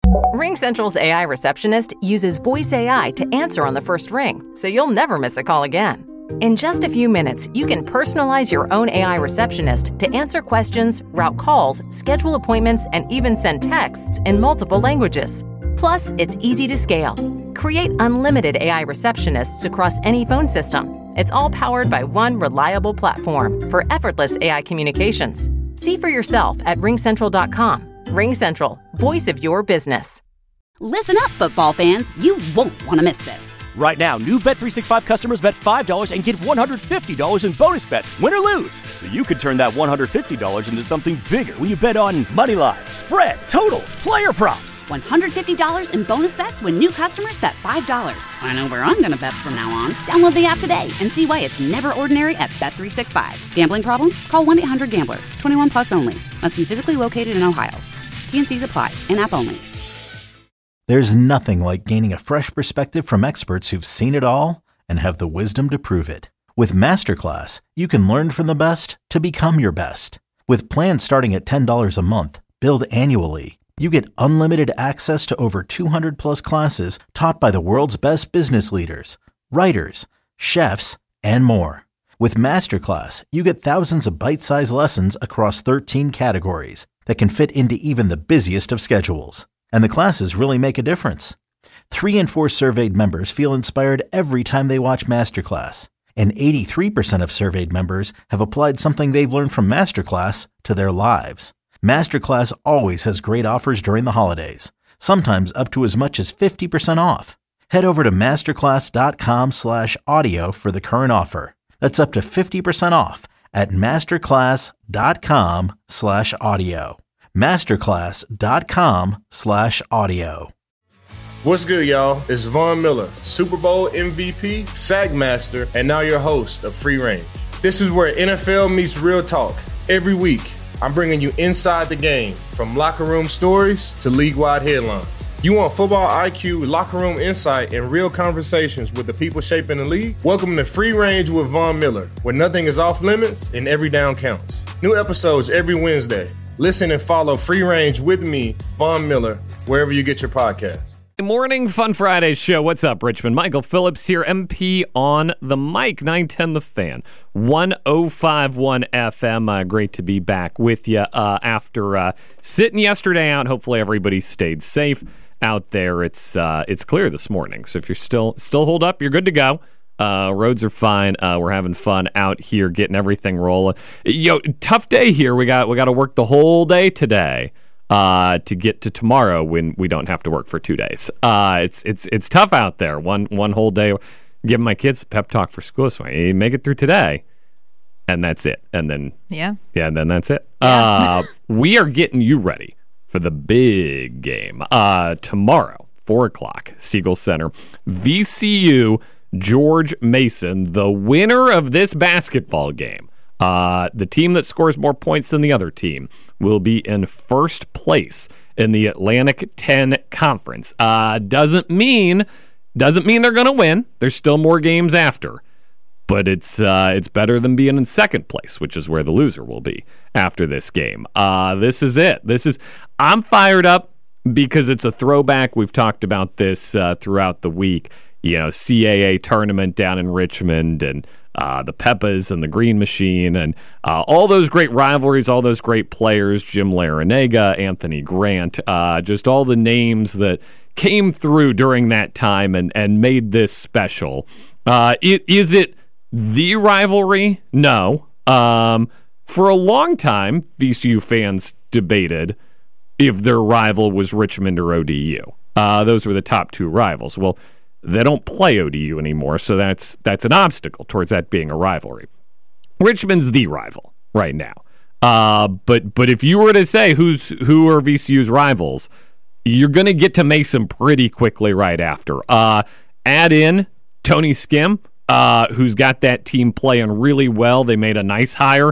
RingCentral's AI receptionist uses voice AI to answer on the first ring, so you'll never miss a call again. In just a few minutes, you can personalize your own AI receptionist to answer questions, route calls, schedule appointments, and even send texts in multiple languages. Plus, it's easy to scale. Create unlimited AI receptionists across any phone system. It's all powered by one reliable platform for effortless AI communications. See for yourself at ringcentral.com. RingCentral, voice of your business. Listen up, football fans. You won't want to miss this. Right now, new Bet365 customers bet $5 and get $150 in bonus bets, win or lose. So you could turn that $150 into something bigger when you bet on money line, spread, totals, player props. $150 in bonus bets when new customers bet $5. I know where I'm going to bet from now on. Download the app today and see why it's never ordinary at Bet365. Gambling problem? Call 1-800-GAMBLER. 21 plus only. Must be physically located in Ohio. T&Cs apply. In-app only. There's nothing like gaining a fresh perspective from experts who've seen it all and have the wisdom to prove it. With Masterclass, you can learn from the best to become your best. With plans starting at $10 a month, billed annually, you get unlimited access to over 200 plus classes taught by the world's best business leaders, writers, chefs, and more. With Masterclass, you get thousands of bite-sized lessons across 13 categories that can fit into even the busiest of schedules. And the classes really make a difference. 3 in 4 surveyed members feel inspired every time they watch Masterclass. And 83% of surveyed members have applied something they've learned from Masterclass to their lives. Masterclass always has great offers during the holidays, sometimes up to as much as 50% off. Head over to masterclass.com/audio for the current offer. That's up to 50% off at masterclass.com/audio. masterclass.com/audio. What's good, y'all? It's Von Miller, Super Bowl MVP, Sack Master, and now your host of Free Range. This is where NFL meets real talk. Every week, I'm bringing you inside the game, from locker room stories to league-wide headlines. You want football IQ, locker room insight, and real conversations with the people shaping the league? Welcome to Free Range with Von Miller, where nothing is off limits and every down counts. New episodes every Wednesday. Listen and follow Free Range with me, Von Miller, wherever you get your podcasts. Good morning, Fun Friday show. What's up, Richmond? Michael Phillips here, MP on the mic, 910 The Fan, 1051 FM. Great to be back with you after sitting yesterday out. Hopefully everybody stayed safe out there. It's clear this morning, so if you're still holed up, you're good to go. Roads are fine. We're having fun out here, getting everything rolling. Tough day here. We got to work the whole day today to get to tomorrow when we don't have to work for 2 days. It's tough out there. One whole day. Giving my kids a pep talk for school. So you make it through today, and that's it. And then and then that's it. Yeah. We are getting you ready for the big game tomorrow, 4:00, Siegel Center, VCU. George Mason, the winner of this basketball game, the team that scores more points than the other team, will be in first place in the Atlantic 10 Conference. Doesn't mean they're going to win. There's still more games after, but it's better than being in second place, which is where the loser will be after this game. This is it. I'm fired up because it's a throwback. We've talked about this throughout the week. CAA tournament down in Richmond, and the Peppas and the Green Machine, and all those great rivalries, all those great players, Jim Larinaga, Anthony Grant, just all the names that came through during that time and made this special. Is it the rivalry? No. For a long time, VCU fans debated if their rival was Richmond or ODU. Those were the top two rivals. Well, they don't play ODU anymore, so that's an obstacle towards that being a rivalry. Richmond's the rival right now. But if you were to say who are VCU's rivals, you're going to get to Mason pretty quickly right after. Add in Tony Skim, who's got that team playing really well. They made a nice hire.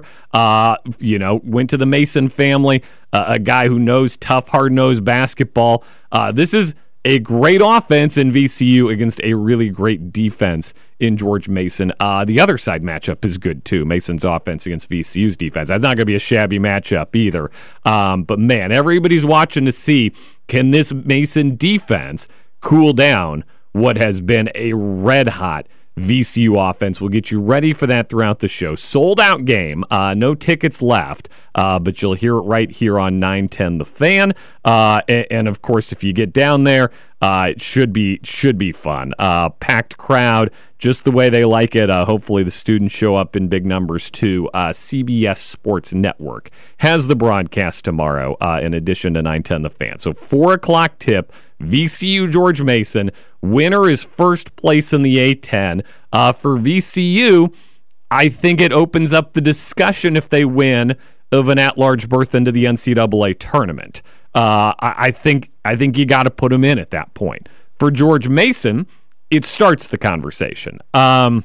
Went to the Mason family, a guy who knows tough, hard-nosed basketball. This is a great offense in VCU against a really great defense in George Mason. The other side matchup is good, too. Mason's offense against VCU's defense. That's not going to be a shabby matchup either. But, man, everybody's watching to see, can this Mason defense cool down what has been a red-hot VCU offense? We'll get you ready for that throughout the show. Sold-out game. No tickets left, but you'll hear it right here on 910 The Fan. And, of course, if you get down there, it should be fun. Packed crowd, just the way they like it. Hopefully the students show up in big numbers, too. CBS Sports Network has the broadcast tomorrow, in addition to 910 The Fan. So 4 o'clock tip, VCU George Mason. Winner is first place in the A-10. For VCU, I think it opens up the discussion if they win of an at-large berth into the NCAA tournament. I think you got to put them in at that point. For George Mason, it starts the conversation. For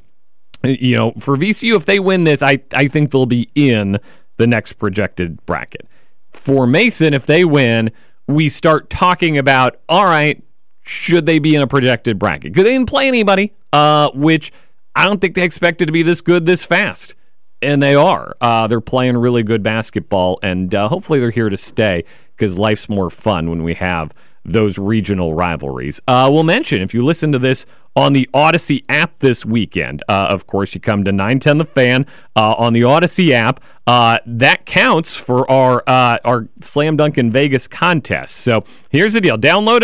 VCU, if they win this, I think they'll be in the next projected bracket. For Mason, if they win, we start talking about, all right, should they be in a projected bracket? Because they didn't play anybody, which I don't think they expected to be this good this fast. And they are. They're playing really good basketball, and hopefully they're here to stay because life's more fun when we have those regional rivalries. We'll mention, if you listen to this on the Odyssey app this weekend, of course, you come to 910 The Fan on the Odyssey app. That counts for our Slam Dunk in Vegas contest. So here's the deal. Download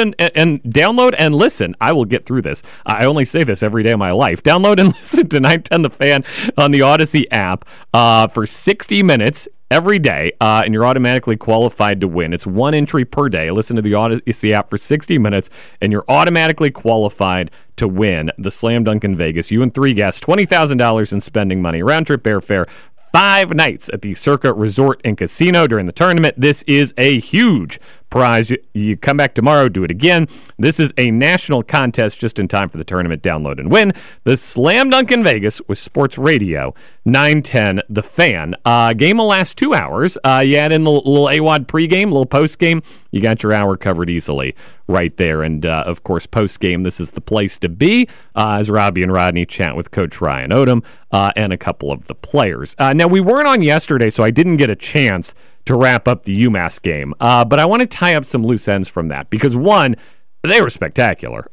and listen. I will get through this. I only say this every day of my life. Download and listen to 910 The Fan on the Odyssey app for 60 minutes every day, and you're automatically qualified to win. It's 1 entry per day. Listen to the Odyssey app for 60 minutes, and you're automatically qualified to win the Slam Dunk in Vegas. You and 3 guests, $20,000 in spending money, round-trip airfare, 5 nights at the Circa Resort and Casino during the tournament. This is a huge prize. You come back tomorrow, do it again. This is a national contest just in time for the tournament. Download and win the Slam Dunk in Vegas with Sports Radio 910 The Fan. Game will last 2 hours. You add in the little AWOD pregame, little postgame. You got your hour covered easily right there. And, of course, postgame, this is the place to be as Robbie and Rodney chat with Coach Ryan Odom and a couple of the players. Now, we weren't on yesterday, so I didn't get a chance to wrap up the UMass game. But I want to tie up some loose ends from that because, one, they were spectacular.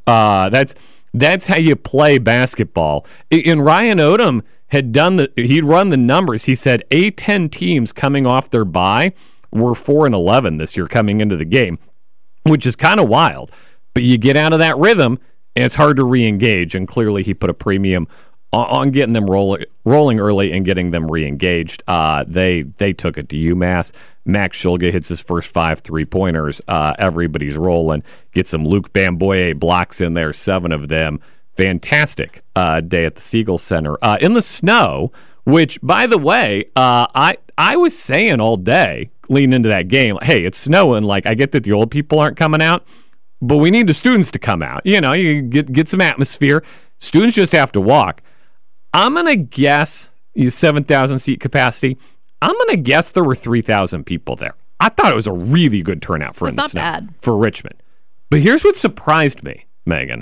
That's how you play basketball. And Ryan Odom he'd run the numbers. He said A-10 teams coming off their bye were 4-11 this year coming into the game, which is kind of wild. But you get out of that rhythm, and it's hard to re-engage. And clearly he put a premium on getting them rolling early and getting them re-engaged. They took it to UMass. Max Shulga hits his first 5 3-pointers. Everybody's rolling. Get some Luke Bamboye blocks in there, 7 of them. Fantastic day at the Siegel Center. In the snow, which, by the way, I was saying all day leading into that game, hey, it's snowing. Like, I get that the old people aren't coming out, but we need the students to come out. You get some atmosphere. Students just have to walk. I'm going to guess 7,000 seat capacity. I'm going to guess there were 3,000 people there. I thought it was a really good turnout for That's not bad for Richmond. But here's what surprised me, Megan.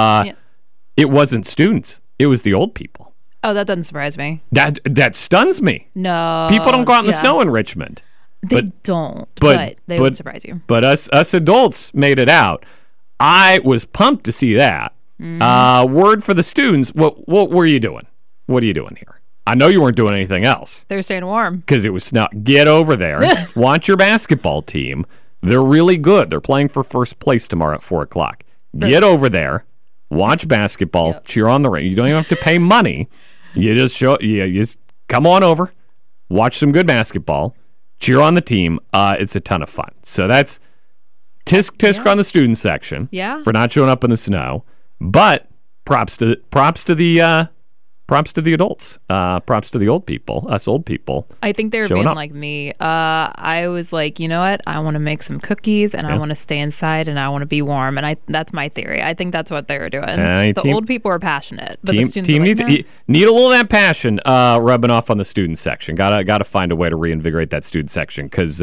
It wasn't students. It was the old people. Oh, that doesn't surprise me. That stuns me. No. People don't go out in the snow in Richmond. They don't, but they would surprise you. But us adults made it out. I was pumped to see that. Word for the students, what were you doing? What are you doing here? I know you weren't doing anything else. They were staying warm. Because it was snow. Get over there. Watch your basketball team. They're really good. They're playing for first place tomorrow at 4 o'clock. Get over there. Watch basketball. Yep. Cheer on the ring. You don't even have to pay money. You just you just come on over. Watch some good basketball. Cheer on the team. It's a ton of fun. So that's tisk on the student section for not showing up in the snow. But props to the adults. Props to the old people, us old people. I think they were being like me. I was like, you know what? I want to make some cookies, and I want to stay inside, and I want to be warm. And that's my theory. I think that's what they were doing. The old people are passionate, but the students need a little of that passion rubbing off on the student section. Got to find a way to reinvigorate that student section because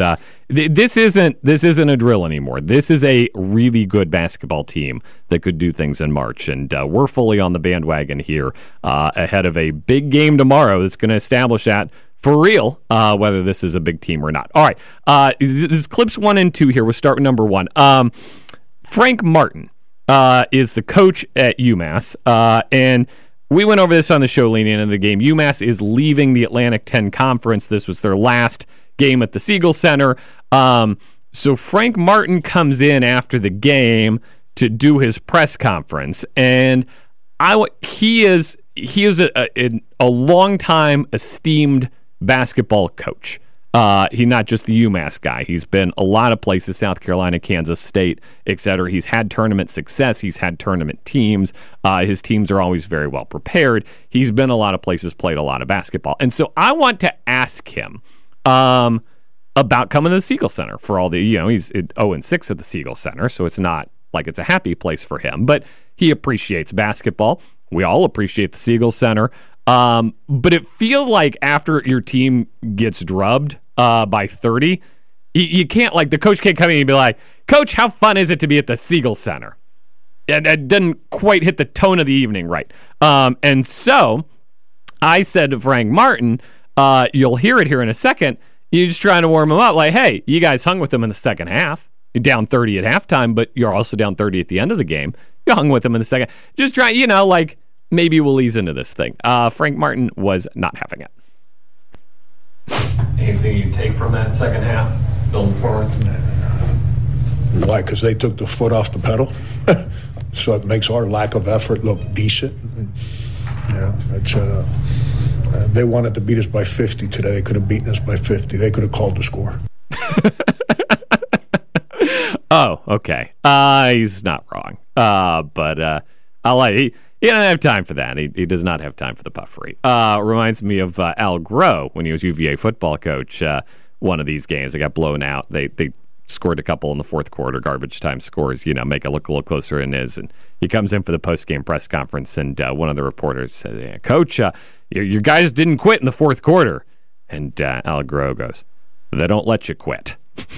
This isn't a drill anymore. This is a really good basketball team that could do things in March, and we're fully on the bandwagon here ahead of a big game tomorrow that's going to establish that for real, whether this is a big team or not. All right, this is clips 1 and 2 here. We'll start with number 1. Frank Martin is the coach at UMass, and we went over this on the show leading into the game. UMass is leaving the Atlantic 10 Conference. This was their last game at the Siegel Center. So Frank Martin comes in after the game to do his press conference, and he is a long-time esteemed basketball coach. He's not just the UMass guy. He's been a lot of places, South Carolina, Kansas State, etc. He's had tournament success. He's had tournament teams. His teams are always very well prepared. He's been a lot of places, played a lot of basketball. And so I want to ask him about coming to the Siegel Center for all the, he's 0-6 at the Siegel Center, so it's not like it's a happy place for him, but he appreciates basketball. We all appreciate the Siegel Center. But it feels like after your team gets drubbed by 30, you can't, like, the coach can't come in and be like, Coach, how fun is it to be at the Siegel Center? And it didn't quite hit the tone of the evening right. And so I said to Frank Martin, you'll hear it here in a second, you're just trying to warm him up, like, hey, you guys hung with them in the second half. You're down 30 at halftime, but you're also down 30 at the end of the game. You hung with them in the second. Just try, like, maybe we'll ease into this thing. Frank Martin was not having it. Anything you take from that second half, building forward? Why? Because they took the foot off the pedal. So it makes our lack of effort look decent. It's they wanted to beat us by 50 today. They could have beaten us by 50. They could have called the score. Oh, okay. He's not wrong. But I like he doesn't have time for that. He does not have time for the puffery. Reminds me of Al Groh when he was UVA football coach. One of these games, they got blown out. They scored a couple in the fourth quarter, garbage time scores, make it look a little closer than it is. And he comes in for the post-game press conference, and one of the reporters says, Coach, your guys didn't quit in the fourth quarter. And Al Groh goes, they don't let you quit.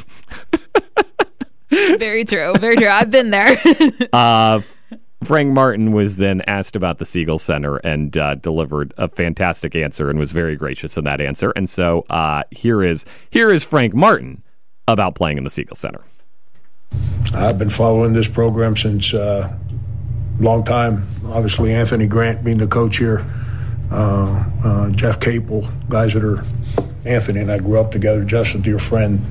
Very true. Very true. I've been there. Frank Martin was then asked about the Siegel Center and delivered a fantastic answer and was very gracious in that answer. And so here is Frank Martin about playing in the Siegel Center. I've been following this program since a long time. Obviously, Anthony Grant being the coach here, Jeff Capel, guys that are Anthony and I grew up together. Jeff's a dear friend.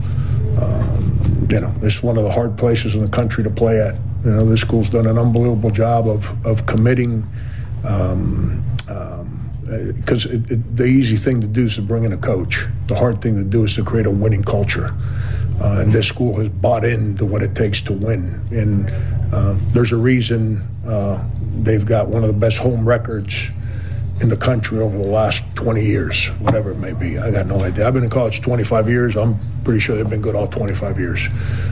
It's one of the hard places in the country to play at. This school's done an unbelievable job of committing, because the easy thing to do is to bring in a coach. The hard thing to do is to create a winning culture. And this school has bought into what it takes to win. And there's a reason they've got one of the best home records in the country over the last 20 years, whatever it may be. I got no idea. I've been in college 25 years. I'm pretty sure they've been good all 25 years.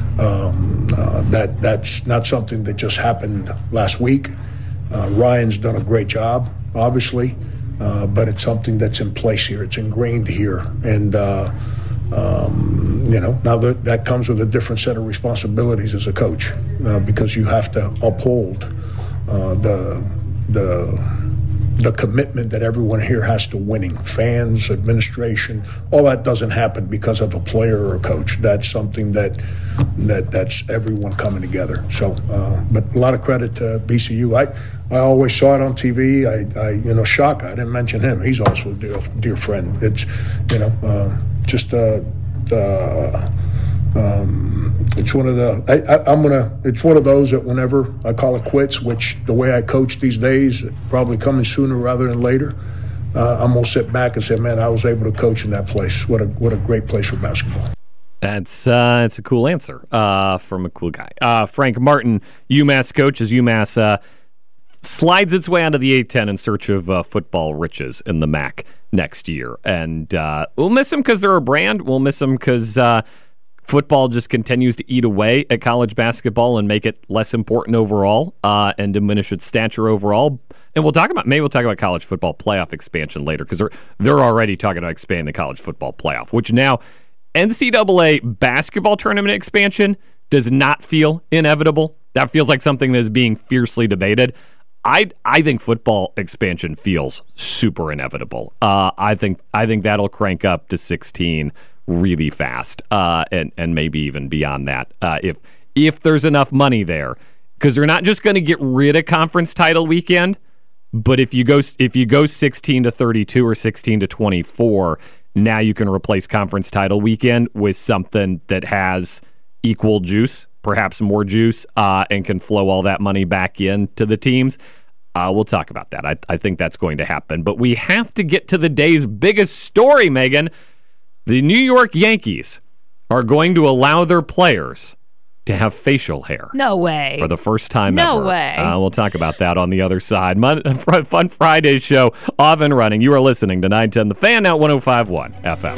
That's not something that just happened last week. Ryan's done a great job, obviously, but it's something that's in place here. It's ingrained here. And, now that comes with a different set of responsibilities as a coach, because you have to uphold the commitment that everyone here has to winning. Fans, administration, all that doesn't happen because of a player or a coach. That's something that's everyone coming together. So, but a lot of credit to BCU. I always saw it on TV. Shaka, I didn't mention him. He's also a dear friend. It's, it's one of it's one of those that whenever I call it quits, which the way I coach these days, probably coming sooner rather than later, I'm gonna sit back and say, man, I was able to coach in that place. What a great place for basketball. It's a cool answer from a cool guy. Frank Martin, UMass coach, as UMass slides its way onto the A10 in search of football riches in the MAC next year. And we'll miss them because they're a brand. We'll miss them because football just continues to eat away at college basketball and make it less important overall and diminish its stature overall. And we'll talk about college football playoff expansion later, because they're already talking about expanding the college football playoff, which now NCAA basketball tournament expansion does not feel inevitable. That feels like something that is being fiercely debated. I think football expansion feels super inevitable. I think that'll crank up to 16 really fast, and maybe even beyond that if there's enough money there, because they're not just going to get rid of conference title weekend, but if you go 16 to 32 or 16 to 24, now you can replace conference title weekend with something that has equal juice, perhaps more juice, and can flow all that money back into the teams. We'll talk about that. I think that's going to happen. But we have to get to the day's biggest story, Megan. The New York Yankees are going to allow their players to have facial hair. No way. For the first time ever. No way. We'll talk about that on the other side. Fun Friday show off and running. You are listening to 910 The Fan, now 105.1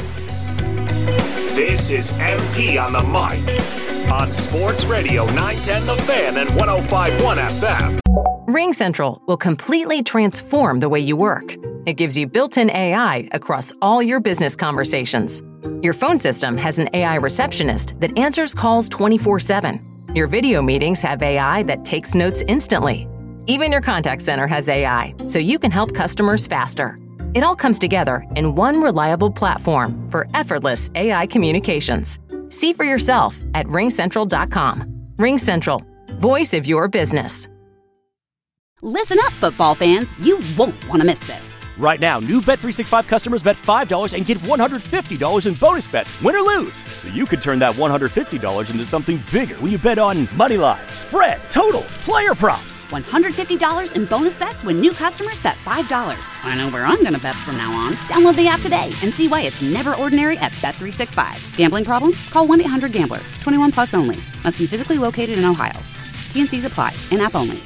FM. This is MP on the mic on Sports Radio 910 The Fan and 105.1 FM. RingCentral will completely transform the way you work. It gives you built-in AI across all your business conversations. Your phone system has an AI receptionist that answers calls 24/7. Your video meetings have AI that takes notes instantly. Even your contact center has AI, so you can help customers faster. It all comes together in one reliable platform for effortless AI communications. See for yourself at ringcentral.com. RingCentral, voice of your business. Listen up, football fans. You won't want to miss this. Right now, new Bet365 customers bet $5 and get $150 in bonus bets, win or lose. So you could turn that $150 into something bigger when you bet on moneyline, spread, totals, player props. $150 in bonus bets when new customers bet $5. I know where I'm going to bet from now on. Download the app today and see why it's never ordinary at Bet365. Gambling problem? Call 1-800-GAMBLER. 21 plus only. Must be physically located in Ohio. T&Cs apply. In-app only.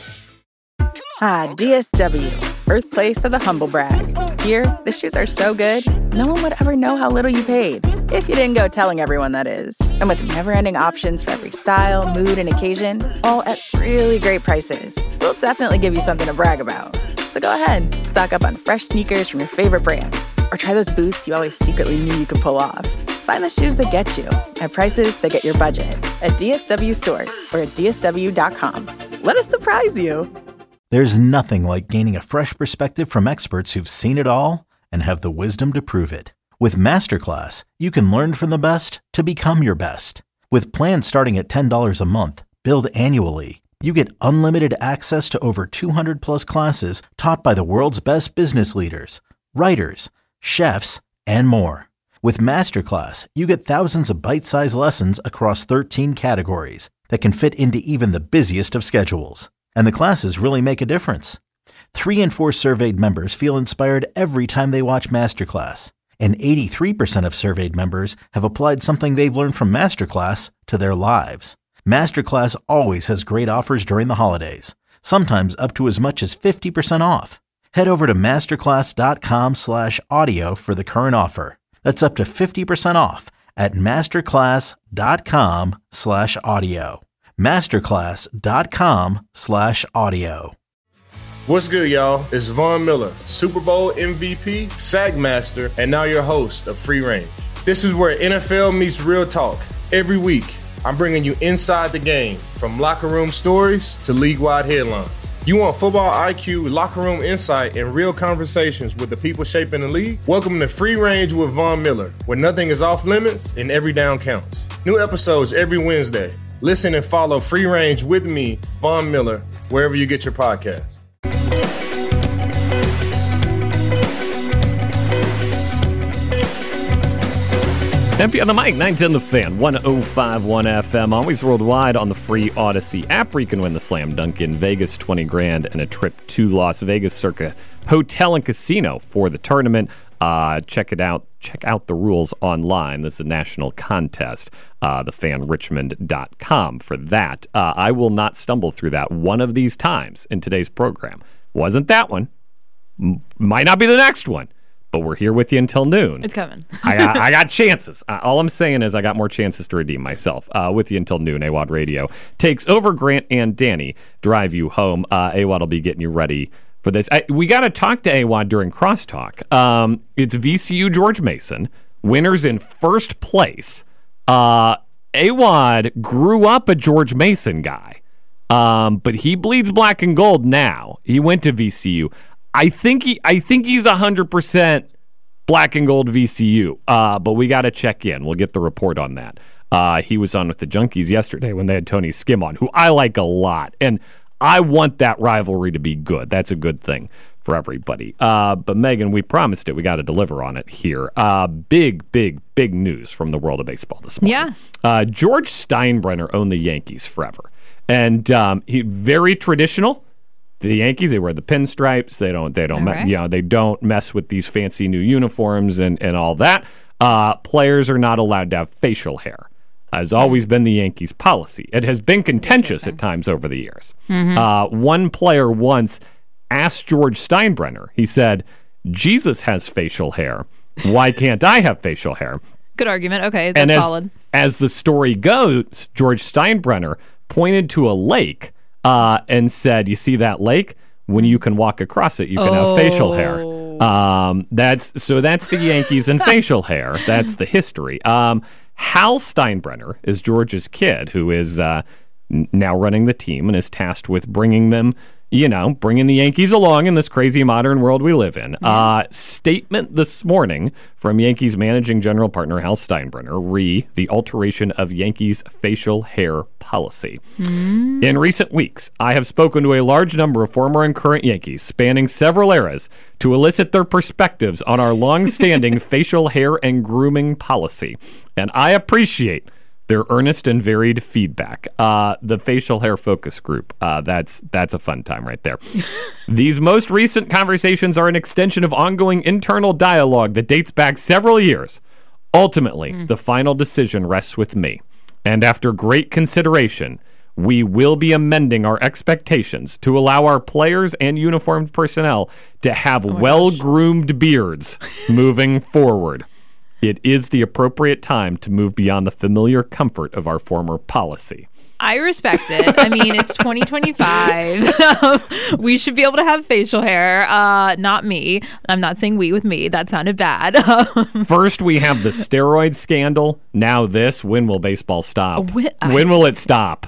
DSW, birthplace of the humble brag. Here, the shoes are so good, no one would ever know how little you paid. If you didn't go telling everyone, that is. And with never-ending options for every style, mood, and occasion, all at really great prices, we'll definitely give you something to brag about. So go ahead, stock up on fresh sneakers from your favorite brands, or try those boots you always secretly knew you could pull off. Find the shoes that get you at prices that get your budget at DSW stores or at DSW.com. Let us surprise you. There's nothing like gaining a fresh perspective from experts who've seen it all and have the wisdom to prove it. With Masterclass, you can learn from the best to become your best. With plans starting at $10 a month, billed annually, you get unlimited access to over 200 plus classes taught by the world's best business leaders, writers, chefs, and more. With Masterclass, you get thousands of bite-sized lessons across 13 categories that can fit into even the busiest of schedules. And the classes really make a difference. 3 in 4 surveyed members feel inspired every time they watch Masterclass. And 83% of surveyed members have applied something they've learned from Masterclass to their lives. Masterclass always has great offers during the holidays, sometimes up to as much as 50% off. Head over to masterclass.com/audio for the current offer. That's up to 50% off at masterclass.com/audio. masterclass.com/audio. What's good, y'all? It's Von Miller, Super Bowl MVP, SAG Master, and now your host of Free Range. This is where NFL meets real talk. Every week, I'm bringing you inside the game, from locker room stories to league-wide headlines. You want football IQ, locker room insight, and real conversations with the people shaping the league? Welcome to Free Range with Von Miller, where nothing is off limits and every down counts. New episodes every Wednesday. Listen and follow Free Range with me, Von Miller, wherever you get your podcasts. MP on the mic, 910 The Fan, 105.1 FM, always worldwide on the free Odyssey app, where you can win the Slam Dunk in Vegas, $20,000, and a trip to Las Vegas Circa Hotel and Casino for the tournament. Check it out. Check out the rules online. This is a national contest. thefanrichmond.com for that. I will not stumble through that one of these times in today's program. Wasn't that one. Might not be the next one. But we're here with you until noon. It's coming. I got chances. All I'm saying is I got more chances to redeem myself. With you until noon. AWOD Radio takes over. Grant and Danny drive you home. AWOD will be getting you ready for this. We got to talk to AWOD during Crosstalk. It's VCU George Mason, Winners in first place. Awad grew up a George Mason guy, but he bleeds black and gold now. He went to VCU. I think he's 100% black and gold VCU, but we got to check in. We'll get the report on that. He was on with the Junkies yesterday when they had Tony Skim on, who I like a lot, and I want that rivalry to be good. That's a good thing for everybody. But Megan, we promised it. We got to deliver on it here. Big news from the world of baseball this morning. Yeah. George Steinbrenner owned the Yankees forever, and he very traditional. The Yankees, they wear the pinstripes. They don't they don't mess with these fancy new uniforms and all that. Players are not allowed to have facial hair. Has always been the Yankees' policy. It has been contentious at times over the years. One player once asked George Steinbrenner, he said, "Jesus has facial hair. Why can't I have facial hair?" Good argument. Okay, that's solid. As the story goes, George Steinbrenner pointed to a lake and said, "You see that lake? When you can walk across it, you can have facial hair." That's the Yankees and facial hair. That's the history. Hal Steinbrenner is George's kid, who is now running the team and is tasked with bringing the Yankees along in this crazy modern world we live in. Statement this morning from Yankees managing general partner Hal Steinbrenner, the alteration of Yankees facial hair policy. In recent weeks, I have spoken to a large number of former and current Yankees spanning several eras to elicit their perspectives on our long-standing facial hair and grooming policy. And I appreciate their earnest and varied feedback. The facial hair focus group, that's a fun time right there. These most recent conversations are an extension of ongoing internal dialogue that dates back several years. Ultimately, the final decision rests with me. And after great consideration, we will be amending our expectations to allow our players and uniformed personnel to have well-groomed beards moving forward. It is the appropriate time to move beyond the familiar comfort of our former policy. I respect it. I mean, it's 2025. We should be able to have facial hair. Not me. I'm not saying we with me. That sounded bad. First, we have the steroid scandal. Now this. When will baseball stop? When will it stop?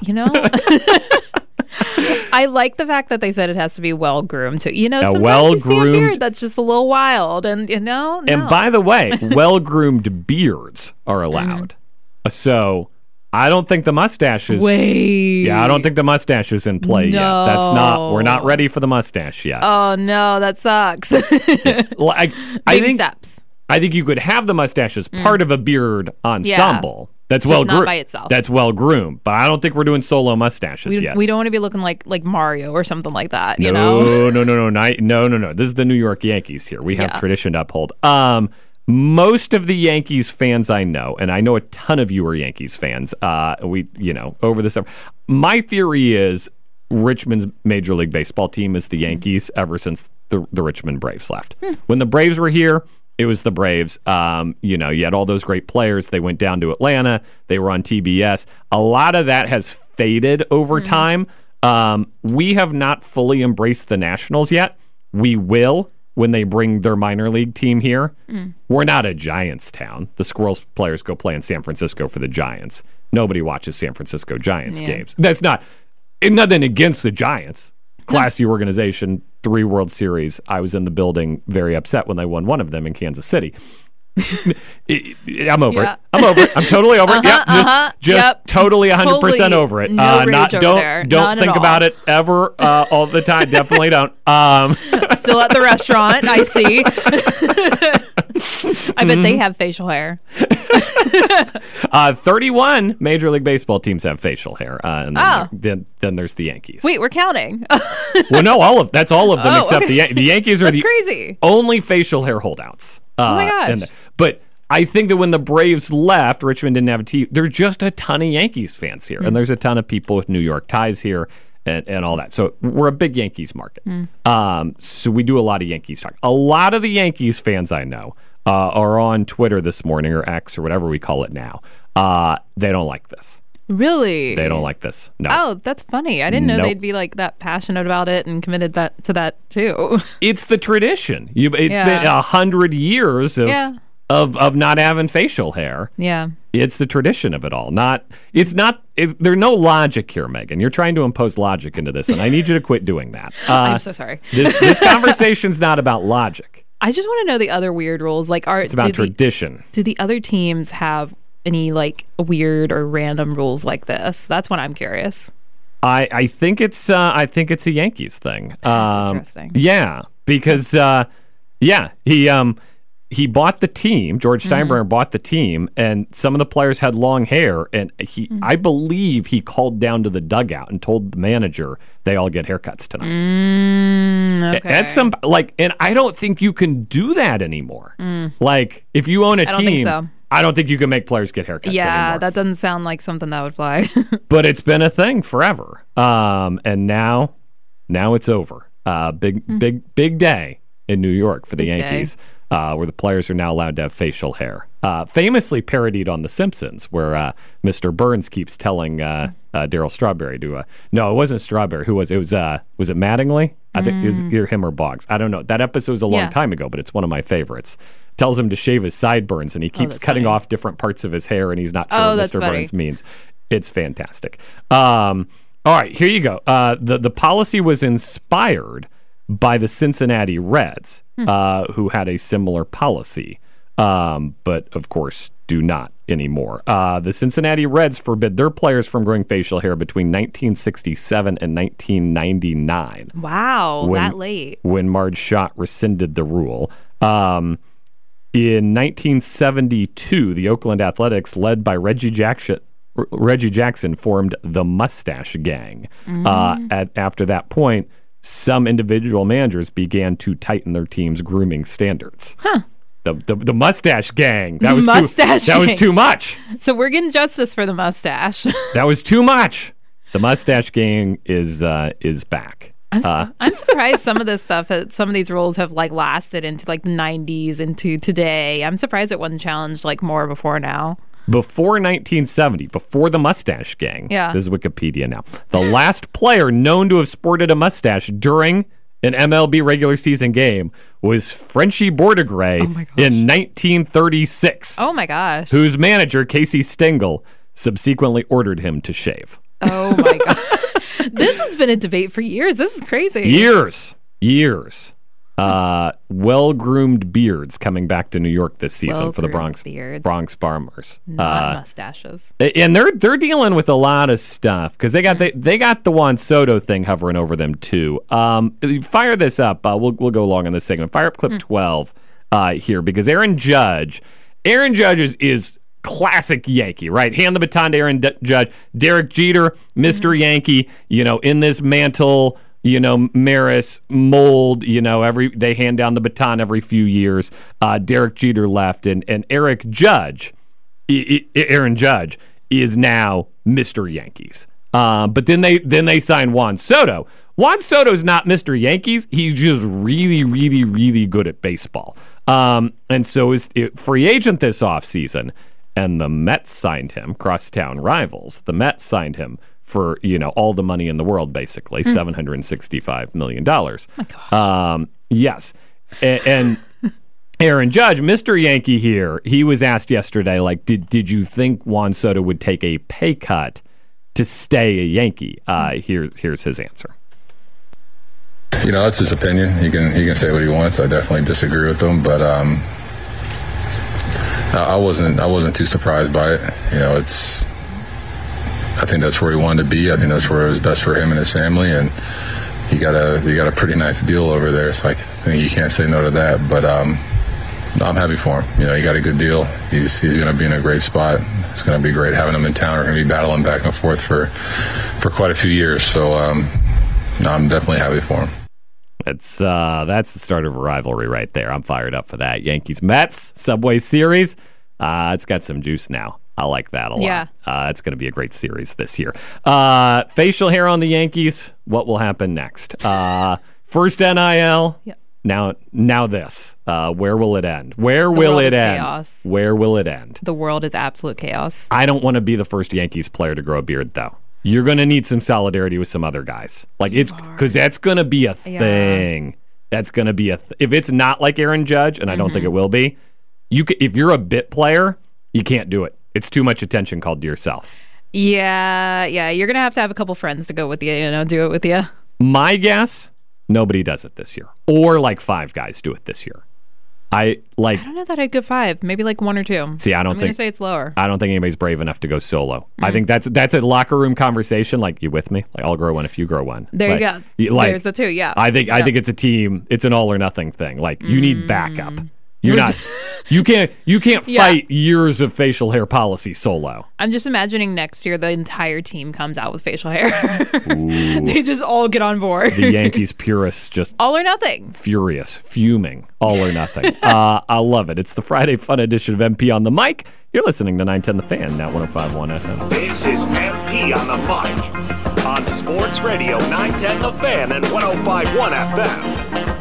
I like the fact that they said it has to be well-groomed, too. Sometimes you see a beard that's just a little wild, and, no. And by the way, well-groomed beards are allowed. So I don't think the mustache is... Wait. Yeah, I don't think the mustache is in play yet. We're not ready for the mustache yet. Oh, no, that sucks. Baby steps. I think you could have the mustache as part of a beard ensemble. That's well groomed. Not by itself. That's well groomed, but I don't think we're doing solo mustaches yet. We don't want to be looking like Mario or something like that. No. This is the New York Yankees here. We have tradition to uphold. Most of the Yankees fans I know, and I know a ton of you are Yankees fans. Over the summer. My theory is Richmond's Major League Baseball team is the Yankees ever since the Richmond Braves left. When the Braves were here, it was the Braves. You had all those great players. They went down to Atlanta. They were on TBS. A lot of that has faded over time. We have not fully embraced the Nationals yet. We will when they bring their minor league team here. We're not a Giants town. The Squirrels players go play in San Francisco for the Giants. Nobody watches San Francisco Giants games. That's nothing against the Giants. Classy organization, 3 World Series. I was in the building very upset when they won one of them in Kansas City. I'm over it. I'm totally over it. Just totally 100% over it. Don't think about it ever all the time. Definitely don't. Still at the restaurant, I see. I bet they have facial hair. 31 Major League Baseball teams have facial hair. And then there's the Yankees. Wait, we're counting. Well, no, that's all of them except the Yankees are crazy. Only facial hair holdouts. Oh my gosh. But I think that when the Braves left, Richmond didn't have a team. There's just a ton of Yankees fans here. And there's a ton of people with New York ties here and all that. So we're a big Yankees market. So we do a lot of Yankees talk. A lot of the Yankees fans I know are on Twitter this morning, or X, or whatever we call it now. They don't like this. Really? They don't like this. No. Oh, that's funny. I didn't know they'd be like that passionate about it and committed to that too. It's the tradition. It's been 100 years of of not having facial hair. Yeah. It's the tradition of it all. There's no logic here, Megan. You're trying to impose logic into this, and I need you to quit doing that. I'm so sorry. This conversation's not about logic. I just want to know the other weird rules. It's about tradition. Do the other teams have any weird or random rules like this? That's what I'm curious. I think it's a Yankees thing. That's interesting. Yeah, because he bought the team. George Steinbrenner bought the team, and some of the players had long hair. And I believe he called down to the dugout and told the manager they all get haircuts tonight. Okay. And I don't think you can do that anymore. If you own a team, I don't think so. I don't think you can make players get haircuts anymore. That doesn't sound like something that would fly. But it's been a thing forever. And now it's over. Big day in New York for the Yankees, where the players are now allowed to have facial hair. Famously parodied on The Simpsons, where Mr. Burns keeps telling Darryl Strawberry to no, it wasn't Strawberry. Who was it? Was it Mattingly? I think it was either him or Boggs. I don't know. That episode was a long time ago, but it's one of my favorites. Tells him to shave his sideburns, and he keeps cutting off different parts of his hair, and he's not sure what Mr. Burns means. It's fantastic. All right, here you go. The policy was inspired by the Cincinnati Reds, who had a similar policy, but of course do not anymore. The Cincinnati Reds forbid their players from growing facial hair between 1967 and 1999. Wow, that late. When Marge Schott rescinded the rule. In 1972, the Oakland Athletics, led by Reggie Jackson, formed the Mustache Gang. After that point, some individual managers began to tighten their team's grooming standards. The Mustache Gang. That was too much. So we're getting justice for the mustache. That was too much. The Mustache Gang is back. I'm surprised some of this stuff, some of these rules have lasted into the 90s, into today. I'm surprised it wasn't challenged more before now. Before 1970, before the Mustache Gang, this is Wikipedia now, the last player known to have sported a mustache during an MLB regular season game was Frenchie Bordegrey in 1936. Oh my gosh. Whose manager, Casey Stengel, subsequently ordered him to shave. Oh my God. This has been a debate for years. This is crazy. Years. Well-groomed beards coming back to New York this season for the Bronx Bombers. Not mustaches. And they're dealing with a lot of stuff because they got the Juan Soto thing hovering over them too. Fire this up. We'll go along on this segment. Fire up clip 12 here because Aaron Judge is classic Yankee, right? Hand the baton to Aaron Judge. Derek Jeter, Mr. Yankee, in this mantle, Maris mold, they hand down the baton every few years. Derek Jeter left, and Aaron Judge is now Mr. Yankees. But then they signed Juan Soto. Juan Soto's not Mr. Yankees. He's just really, really, really good at baseball. And so is free agent this offseason. And the Mets signed him, crosstown rivals. The Mets signed him for, all the money in the world, basically, $765 million. Oh my God. Yes. And Aaron Judge, Mr. Yankee here, he was asked yesterday, did you think Juan Soto would take a pay cut to stay a Yankee? Here's his answer. That's his opinion. He can say what he wants. I definitely disagree with him, but I wasn't too surprised by it. I think that's where he wanted to be. I think that's where it was best for him and his family, and he got a pretty nice deal over there. So I think you can't say no to that. But I'm happy for him. He got a good deal. He's going to be in a great spot. It's going to be great having him in town. We're going to be battling back and forth for quite a few years. So I'm definitely happy for him. That's the start of a rivalry right there. I'm fired up for that. Yankees-Mets, Subway Series. It's got some juice now. I like that a lot. Yeah. It's going to be a great series this year. Facial hair on the Yankees. What will happen next? First NIL. Yep. Now this. Where will it end? Where will it end? Chaos. Where will it end? The world is absolute chaos. I don't want to be the first Yankees player to grow a beard, though. You're going to need some solidarity with some other guys. It's because that's going to be a thing. That's going to be if it's not like Aaron Judge, and I don't think it will be, if you're a bit player, you can't do it. It's too much attention called to yourself. Yeah. You're going to have a couple friends to go with you, do it with you. My guess, nobody does it this year. Or like 5 guys do it this year. I don't know that I'd go 5. Maybe like 1 or 2. See, I'm going to say it's lower. I don't think anybody's brave enough to go solo. I think that's a locker room conversation. Like, you with me? Like, I'll grow one if you grow one. There you go. There's the 2, yeah. I think it's a team. It's an all or nothing thing. Like, you need backup. You're not. You can't fight years of facial hair policy solo. I'm just imagining next year the entire team comes out with facial hair. They just all get on board. The Yankees purists just all or nothing. Furious, fuming, all or nothing. I love it. It's the Friday fun edition of MP on the Mic. You're listening to 910 The Fan, now 105.1 FM. This is MP on the Mic on Sports Radio 910 The Fan and 105.1 FM.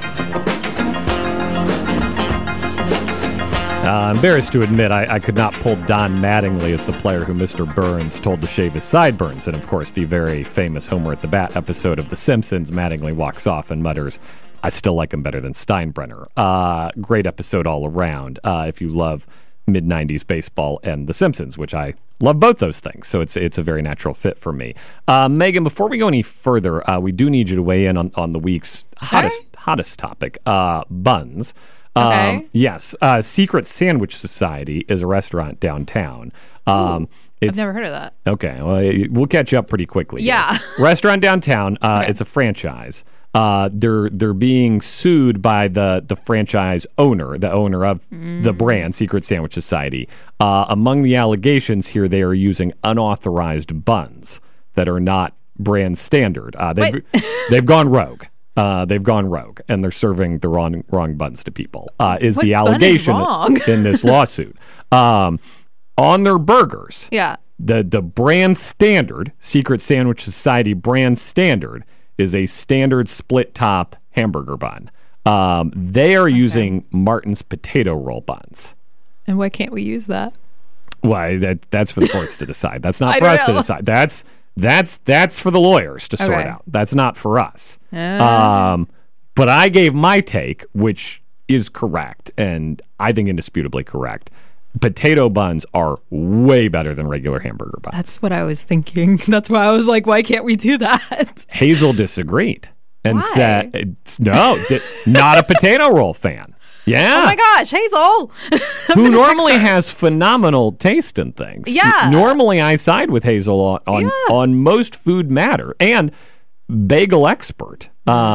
Embarrassed to admit, I could not pull Don Mattingly as the player who Mr. Burns told to shave his sideburns. And, of course, the very famous Homer at the Bat episode of The Simpsons, Mattingly walks off and mutters, "I still like him better than Steinbrenner." Great episode all around if you love mid-'90s baseball and The Simpsons, which I love both those things. So it's a very natural fit for me. Megan, before we go any further, we do need you to weigh in on the week's hottest topic, buns. Okay. Yes. Secret Sandwich Society is a restaurant downtown. I've never heard of that. Okay. Well, we'll catch you up pretty quickly. Yeah. Restaurant downtown. Okay. It's a franchise. They're being sued by the franchise owner, the owner of the brand, Secret Sandwich Society. Among the allegations here, they are using unauthorized buns that are not brand standard. They've gone rogue. And they're serving the wrong buns to people. Is the allegation in this lawsuit? On their burgers, the brand standard, Secret Sandwich Society brand standard, is a standard split top hamburger bun. They are using Martin's potato roll buns. And why can't we use that? Why? That's for the courts to decide. That's not for us to decide. That's for the lawyers to sort out. That's not for us. But I gave my take, which is correct, and I think indisputably correct. Potato buns are way better than regular hamburger buns. That's what I was thinking. That's why I was like, why can't we do that? Hazel disagreed and said, no, not a potato roll fan. Yeah. Oh my gosh, Hazel. Who normally has phenomenal taste in things. Yeah. Normally I side with Hazel on most food matter. And bagel expert.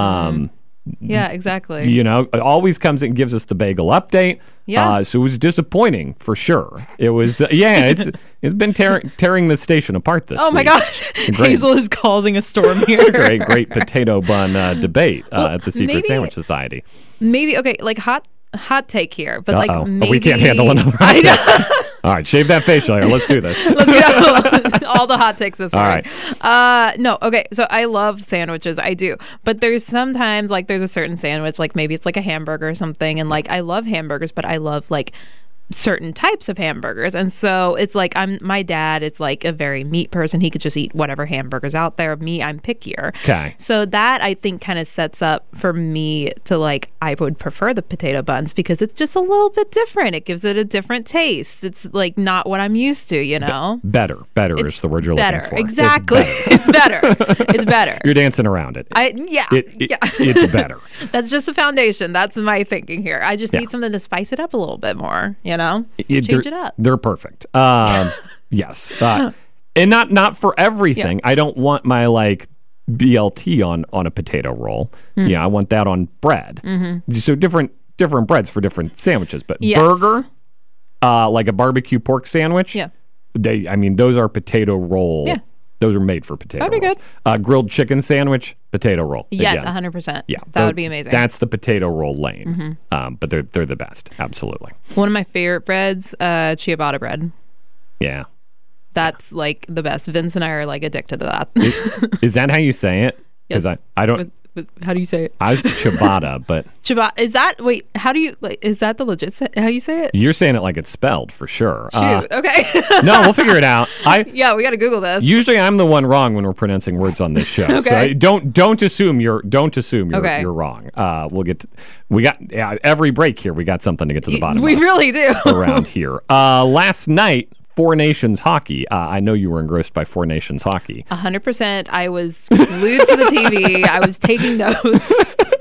Yeah, exactly. Always comes in and gives us the bagel update. Yeah. So it was disappointing for sure. It was, it's been tearing the station apart this week. Oh my gosh. Hazel is causing a storm here. great potato bun debate at the Secret Sandwich Society. Maybe, okay, like hot take here, but like maybe... we can't handle another hot take. All right, shave that facial hair. Let's do this. Let's go. All the hot takes this morning. All right. No, okay, so I love sandwiches. I do. But there's sometimes, like, there's a certain sandwich, like maybe it's like a hamburger or something, and like I love hamburgers, but I love like certain types of hamburgers. And so it's like my dad is like a very meat person. He could just eat whatever hamburgers out there. Me, I'm pickier. Okay. So that I think kind of sets up for me to like, I would prefer the potato buns because it's just a little bit different. It gives it a different taste. It's like not what I'm used to, Better is the word you're looking for. Exactly. It's better. It's better. You're dancing around it. It's better. That's just the foundation. That's my thinking here. I just need something to spice it up a little bit more, change it up. They're perfect. Yes. And not for everything. Yeah. I don't want my like BLT on a potato roll. Mm-hmm. I want that on bread. Mm-hmm. So different breads for different sandwiches. But burger, like a barbecue pork sandwich. Yeah. Those are potato roll. Yeah. Those are made for potato rolls. That'd be good. Grilled chicken sandwich, potato roll. Yes, 100%. Yeah, that would be amazing. That's the potato roll lane. Mm-hmm. But they're the best, absolutely. One of my favorite breads, ciabatta bread. Yeah. That's like the best. Vince and I are like addicted to that. Is that how you say it? Yes. I don't. How do you say it? I was Ciabatta, but Ciabatta, is that how do you is that the legit how you say it? You're saying it like it's spelled for sure. Shoot, okay. No, we'll figure it out. Yeah, we got to Google this. Usually I'm the one wrong when we're pronouncing words on this show. Okay. So don't assume you're wrong. We got every break here we got something to get to the bottom of. We really do. Around here. Last night, Four Nations hockey. I know you were engrossed by Four Nations hockey. 100%. I was glued to the TV. I was taking notes.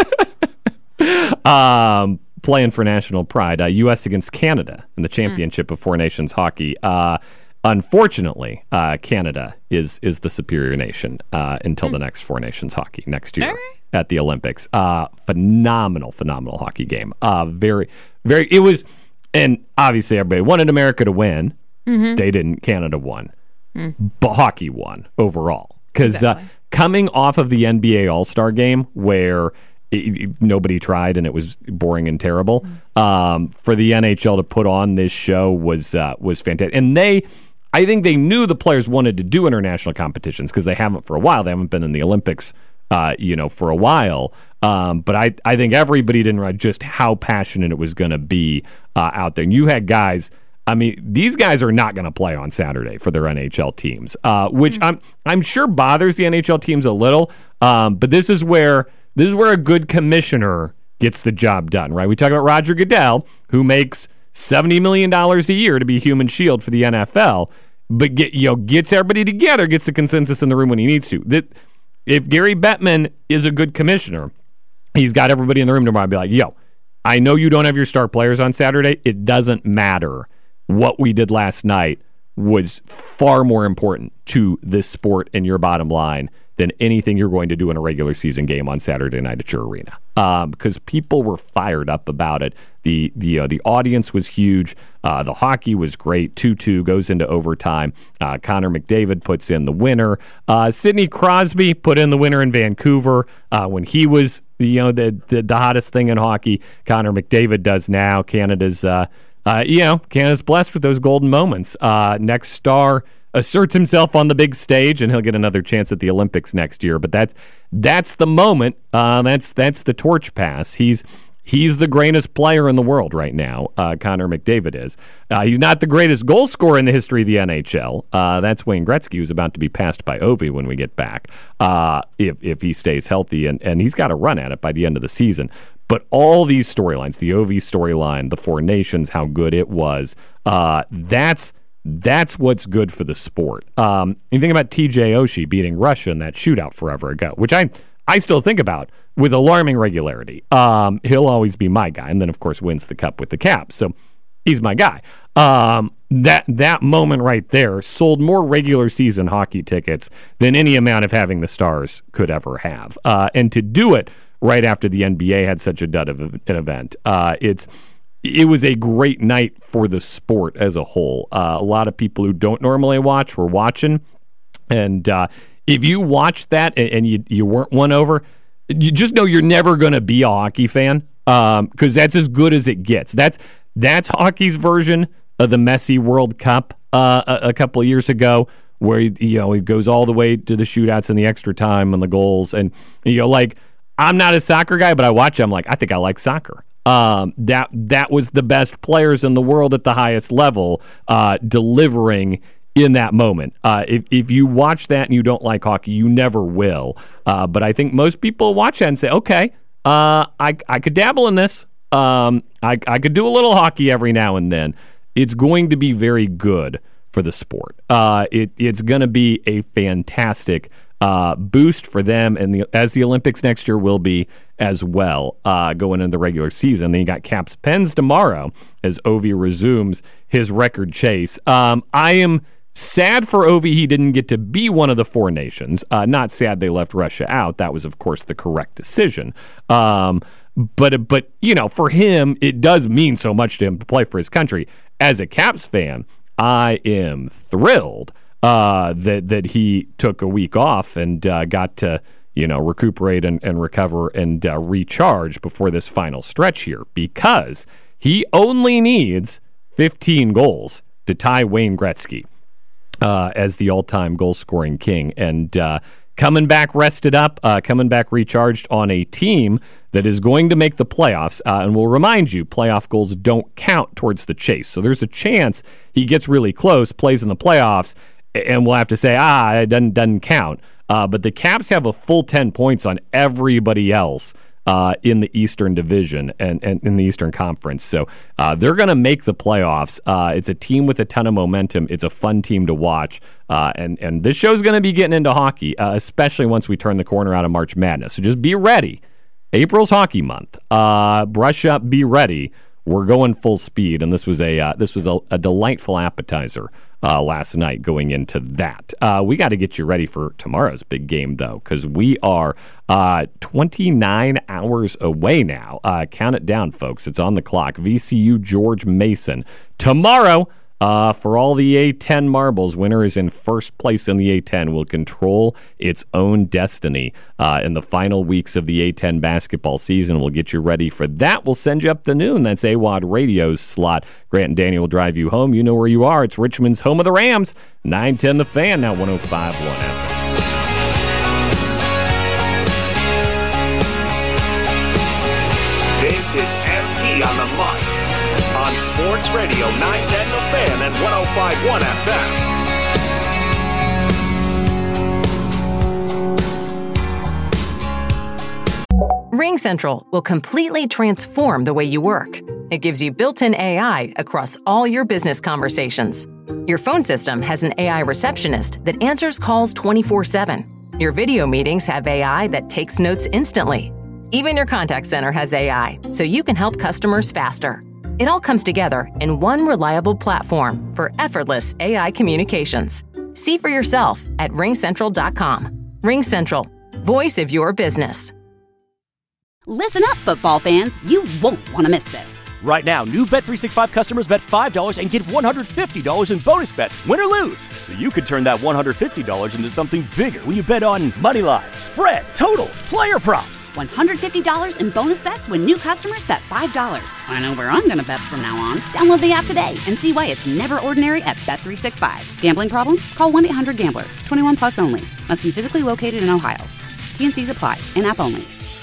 Playing for national pride. U.S. against Canada in the championship of Four Nations hockey. Unfortunately, Canada is the superior nation until the next Four Nations hockey next year at the Olympics. Phenomenal hockey game. Very. It was, and obviously everybody wanted America to win. Mm-hmm. They didn't. Canada won. But hockey won overall. Because coming off of the NBA All-Star game where nobody tried and it was boring and terrible, for the NHL to put on this show was fantastic. And I think they knew the players wanted to do international competitions because they haven't for a while. They haven't been in the Olympics for a while. But I think everybody didn't realize just how passionate it was going to be out there. And you had guys... I mean, these guys are not going to play on Saturday for their NHL teams, which I'm sure bothers the NHL teams a little. But this is where a good commissioner gets the job done, right? We talk about Roger Goodell, who makes $70 million a year to be human shield for the NFL, but gets everybody together, gets the consensus in the room when he needs to. If Gary Bettman is a good commissioner, he's got everybody in the room tomorrow and be like, I know you don't have your star players on Saturday. It doesn't matter. What we did last night was far more important to this sport and your bottom line than anything you're going to do in a regular season game on Saturday night at your arena. Because people were fired up about it. The audience was huge. The hockey was great. 2-2 goes into overtime. Connor McDavid puts in the winner. Sidney Crosby put in the winner in Vancouver when he was the hottest thing in hockey. Connor McDavid does now. Canada's blessed with those golden moments. Next star asserts himself on the big stage, and he'll get another chance at the Olympics next year. But that's the moment. That's the torch pass. He's the greatest player in the world right now. Connor McDavid is. He's not the greatest goal scorer in the history of the NHL. That's Wayne Gretzky, who's about to be passed by Ovi when we get back, if he stays healthy, and he's got a run at it by the end of the season. But all these storylines, the Ovi storyline, the Four Nations, how good it was, that's what's good for the sport. You think about TJ Oshie beating Russia in that shootout forever ago, which I still think about with alarming regularity. He'll always be my guy, and then, of course, wins the cup with the Caps. So he's my guy. That moment right there sold more regular season hockey tickets than any amount of having the Stars could ever have. And to do it right after the NBA had such a dud of an event. It was a great night for the sport as a whole. A lot of people who don't normally watch were watching. And if you watched that and you weren't won over, you just know you're never going to be a hockey fan because that's as good as it gets. That's hockey's version of the Messi World Cup a couple of years ago where it goes all the way to the shootouts and the extra time and the goals. And, I'm not a soccer guy, but I watch it. I'm like, I think I like soccer. That was the best players in the world at the highest level delivering in that moment. If you watch that and you don't like hockey, you never will. But I think most people watch that and say, okay, I could dabble in this. I could do a little hockey every now and then. It's going to be very good for the sport. It's going to be a fantastic boost for them, and as the Olympics next year will be as well, going into the regular season. Then you got Caps Pens tomorrow as Ovi resumes his record chase. I am sad for Ovi he didn't get to be one of the Four Nations. Not sad they left Russia out. That was, of course, the correct decision. But for him, it does mean so much to him to play for his country. As a Caps fan, I am thrilled that he took a week off and got to recuperate and recover and recharge before this final stretch here, because he only needs 15 goals to tie Wayne Gretzky as the all-time goal-scoring king. And coming back rested up, coming back recharged on a team that is going to make the playoffs. And we'll remind you, playoff goals don't count towards the chase. So there's a chance he gets really close, plays in the playoffs, and we'll have to say, it doesn't count. But the Caps have a full 10 points on everybody else in the Eastern Division and in the Eastern Conference. So they're going to make the playoffs. It's a team with a ton of momentum. It's a fun team to watch. And this show's going to be getting into hockey, especially once we turn the corner out of March Madness. So just be ready. April's hockey month. Brush up, be ready. We're going full speed, and this was a delightful appetizer last night going into that. We got to get you ready for tomorrow's big game, though, because we are 29 hours away now. Count it down, folks. It's on the clock. VCU George Mason. Tomorrow, for all the A10 marbles, winner is in first place in the A10, will control its own destiny in the final weeks of the A10 basketball season. We'll get you ready for that. We'll send you up to noon. That's AWOD Radio's slot. Grant and Daniel will drive you home. You know where you are. It's Richmond's home of the Rams. 910 The Fan, now 105.1 FM. This is MP on the mic. On Sports Radio 910 The Fan and 105.1 FM. RingCentral will completely transform the way you work. It gives you built-in AI across all your business conversations. Your phone system has an AI receptionist that answers calls 24/7. Your video meetings have AI that takes notes instantly. Even your contact center has AI, so you can help customers faster. It all comes together in one reliable platform for effortless AI communications. See for yourself at ringcentral.com. RingCentral, voice of your business. Listen up, football fans. You won't want to miss this. Right now, new Bet365 customers bet $5 and get $150 in bonus bets, win or lose. So you could turn that $150 into something bigger when you bet on money line, spread, totals, player props. $150 in bonus bets when new customers bet $5. I know where I'm going to bet from now on. Download the app today and see why it's never ordinary at Bet365. Gambling problem? Call 1-800-GAMBLER. 21 plus only. Must be physically located in Ohio. T&Cs apply. In-app only.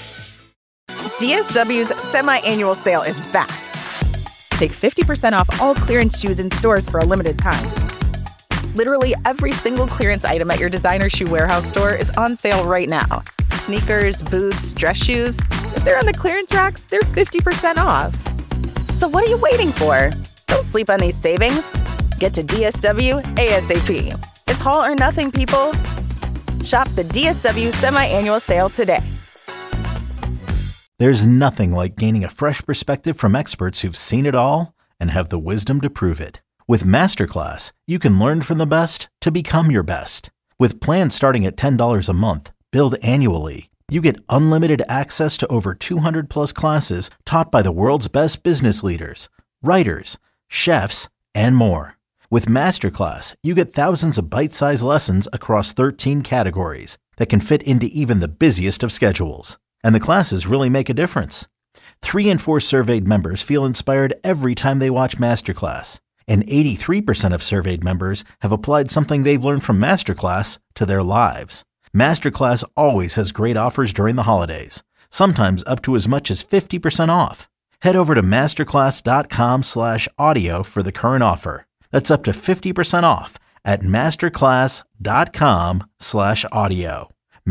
DSW's semi-annual sale is back. Take 50% off all clearance shoes in stores for a limited time. Literally every single clearance item at your designer shoe warehouse store is on sale right now. Sneakers, boots, dress shoes. If they're on the clearance racks, they're 50% off. So what are you waiting for? Don't sleep on these savings. Get to DSW ASAP. It's all or nothing, people. Shop the DSW semi-annual sale today. There's nothing like gaining a fresh perspective from experts who've seen it all and have the wisdom to prove it. With Masterclass, you can learn from the best to become your best. With plans starting at $10 a month, billed annually, you get unlimited access to over 200 plus classes taught by the world's best business leaders, writers, chefs, and more. With Masterclass, you get thousands of bite-sized lessons across 13 categories that can fit into even the busiest of schedules. And the classes really make a difference. 3 in 4 surveyed members feel inspired every time they watch Masterclass. And 83% of surveyed members have applied something they've learned from Masterclass to their lives. Masterclass always has great offers during the holidays, sometimes up to as much as 50% off. Head over to masterclass.com/audio for the current offer. That's up to 50% off at masterclass.com/audio.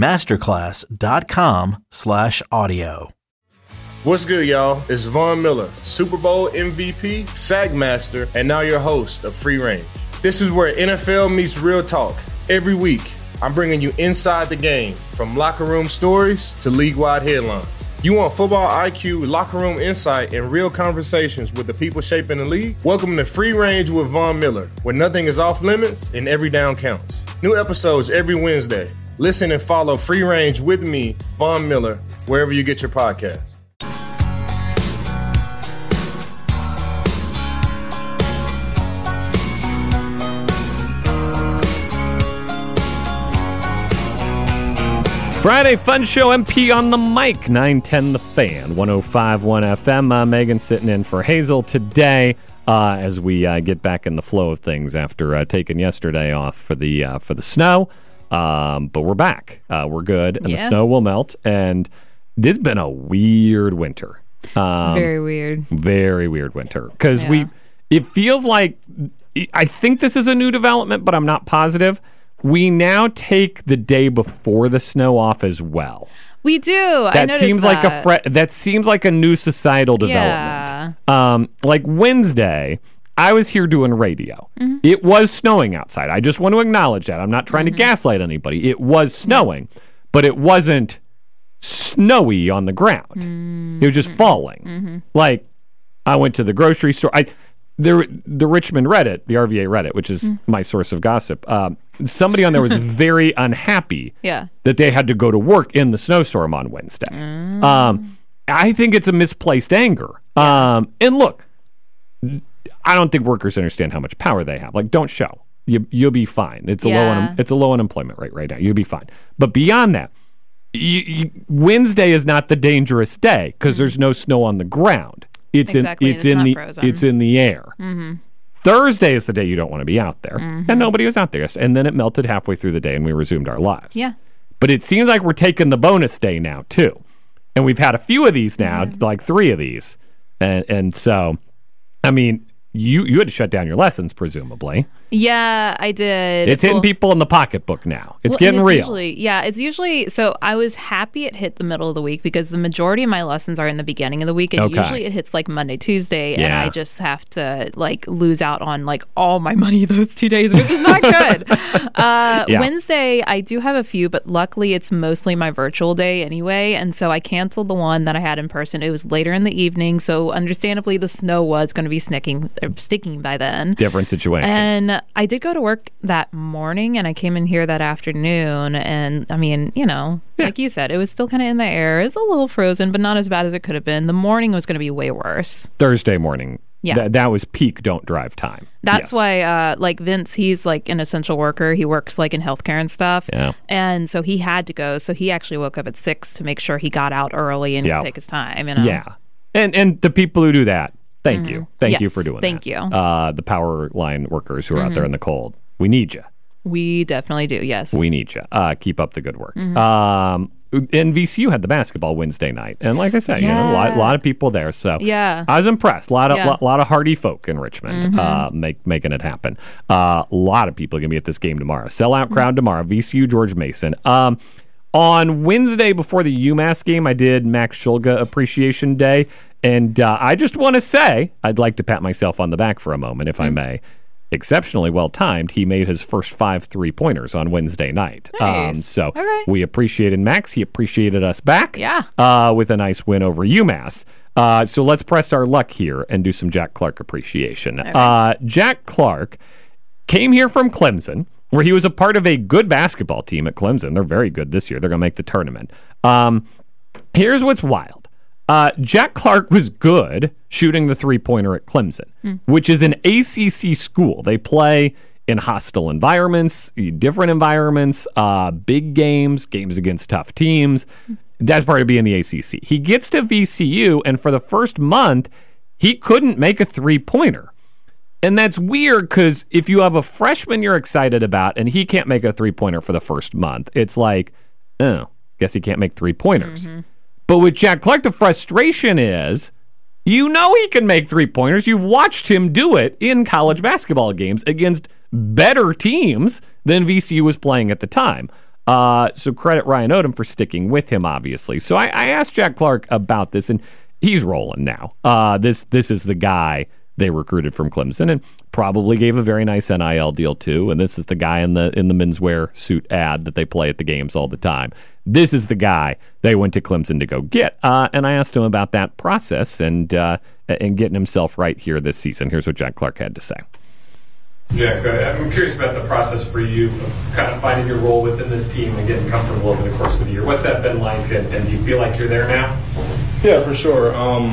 masterclass.com/audio. What's good, y'all? It's Von Miller, Super Bowl MVP, Sagmaster, and now your host of Free Range. This is where NFL meets real talk. Every week, I'm bringing you inside the game, from locker room stories to league-wide headlines. You want football IQ, locker room insight, and real conversations with the people shaping the league? Welcome to Free Range with Von Miller, where nothing is off limits and every down counts. New episodes every Wednesday. Listen and follow Free Range with me, Von Miller, wherever you get your podcasts. Friday Fun Show, MP on the mic, 910 The Fan, 105.1 FM. Megan sitting in for Hazel today as we get back in the flow of things after taking yesterday off for the snow. But we're back. We're good, and the snow will melt. And this has been a weird winter. Very weird. Very weird winter. Because it feels like, I think this is a new development, but I'm not positive. We now take the day before the snow off as well. We do. That seems that seems like a new societal development. Like Wednesday, I was here doing radio. Mm-hmm. It was snowing outside. I just want to acknowledge that. I'm not trying to gaslight anybody. It was snowing, but it wasn't snowy on the ground. It was just falling. Like, I went to the grocery store. The Richmond Reddit, the RVA Reddit, which is my source of gossip, somebody on there was very unhappy that they had to go to work in the snowstorm on Wednesday. I think it's a misplaced anger. And look, I don't think workers understand how much power they have. Like, don't show. You'll be fine. It's a low unemployment rate right now. You'll be fine. But beyond that, Wednesday is not the dangerous day because there's no snow on the ground. It's in the air. Thursday is the day you don't want to be out there, and nobody was out there. And then it melted halfway through the day, and we resumed our lives. Yeah. But it seems like we're taking the bonus day now too, and we've had a few of these now, like 3 of these, and so, I mean, you had to shut down your lessons presumably. Yeah, I did. It's hitting people in the pocketbook now. It's getting real. It's usually, so I was happy it hit the middle of the week because the majority of my lessons are in the beginning of the week, and usually it hits like Monday, Tuesday, and I just have to like lose out on like all my money those 2 days, which is not good. Wednesday, I do have a few, but luckily it's mostly my virtual day anyway, and so I canceled the one that I had in person. It was later in the evening, so understandably the snow was going to be sticking by then. Different situation. And I did go to work that morning, and I came in here that afternoon, and I mean, like you said, it was still kind of in the air. It was a little frozen, but not as bad as it could have been. The morning was going to be way worse. Thursday morning. Yeah. That was peak don't drive time. That's why, like Vince, he's like an essential worker. He works like in healthcare and stuff. Yeah. And so he had to go. So he actually woke up at 6 to make sure he got out early and could take his time. Yeah. And the people who do that, thank you. Thank you for doing that. Thank you. The power line workers who are out there in the cold. We need you. We definitely do, yes. We need you. Keep up the good work. And VCU had the basketball Wednesday night. And like I said, a lot of people there. So I was impressed. A lot of hardy folk in Richmond making it happen. A lot of people are going to be at this game tomorrow. Sellout crowd tomorrow. VCU, George Mason. On Wednesday before the UMass game, I did Max Shulga Appreciation Day. And I just want to say, I'd like to pat myself on the back for a moment, if I may. Exceptionally well timed. He made his first 5 3-pointers on Wednesday night. Nice. We appreciated Max. He appreciated us back with a nice win over UMass. So let's press our luck here and do some Jack Clark appreciation. Jack Clark came here from Clemson, where he was a part of a good basketball team at Clemson. They're very good this year. They're going to make the tournament. Here's what's wild. Jack Clark was good shooting the 3-pointer at Clemson, which is an ACC school. They play in hostile environments, different environments, big games against tough teams. That's part of being the ACC. He gets to VCU, and for the first month, he couldn't make a 3-pointer. And that's weird because if you have a freshman you're excited about and he can't make a 3-pointer for the first month, it's like, oh, guess he can't make 3-pointers. But with Jack Clark, the frustration is, he can make 3-pointers. You've watched him do it in college basketball games against better teams than VCU was playing at the time. So credit Ryan Odom for sticking with him, obviously. So I asked Jack Clark about this, and he's rolling now. This is the guy they recruited from Clemson and probably gave a very nice NIL deal too. And this is the guy in the menswear suit ad that they play at the games all the time. This is the guy they went to Clemson to go get. And I asked him about that process and getting himself right here this season. Here's what Jack Clark had to say. Jack, I'm curious about the process for you of kind of finding your role within this team and getting comfortable over the course of the year. What's that been like, and do you feel like you're there now? Yeah, for sure.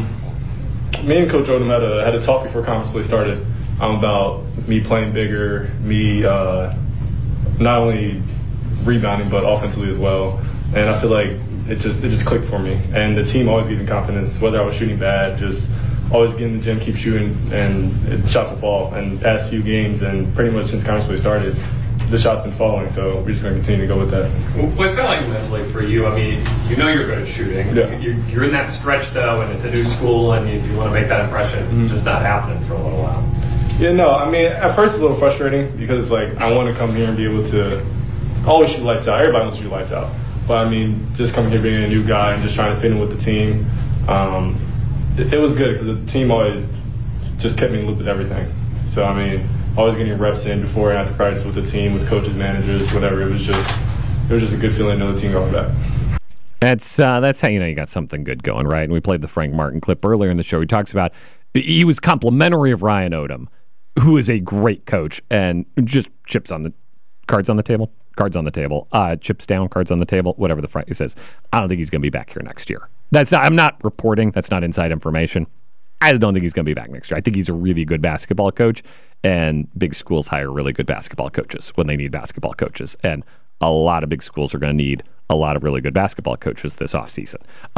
Me and Coach Odom had a talk before conference play started about me playing bigger, me not only rebounding but offensively as well. And I feel like it just clicked for me. And the team always gave me confidence, whether I was shooting bad, just always get in the gym, keep shooting, and shots will fall. And past few games and pretty much since conference play started, the shot's been falling, so we're just going to continue to go with that. What's that like mentally for you? I mean, you know you're good at shooting. Yeah. You're in that stretch, though, and it's a new school, and you want to make that impression. It's just not happening for a little while. Yeah, no, I mean, at first it's a little frustrating because it's like I want to come here and be able to always shoot lights out. Everybody wants to shoot lights out. But, I mean, just coming here being a new guy and just trying to fit in with the team, it was good because the team always just kept me in the loop with everything. So, I mean, always getting reps in before and after practice with the team, with coaches, managers, whatever. It was just a good feeling to know the team going back. That's how you know you got something good going, right? And we played the Frank Martin clip earlier in the show. He talks about he was complimentary of Ryan Odom, who is a great coach, and just cards on the table, chips down, cards on the table, whatever the Frank says. I don't think he's going to be back here next year. I'm not reporting. That's not inside information. I don't think he's going to be back next year. I think he's a really good basketball coach, and big schools hire really good basketball coaches when they need basketball coaches. And a lot of big schools are going to need a lot of really good basketball coaches this offseason.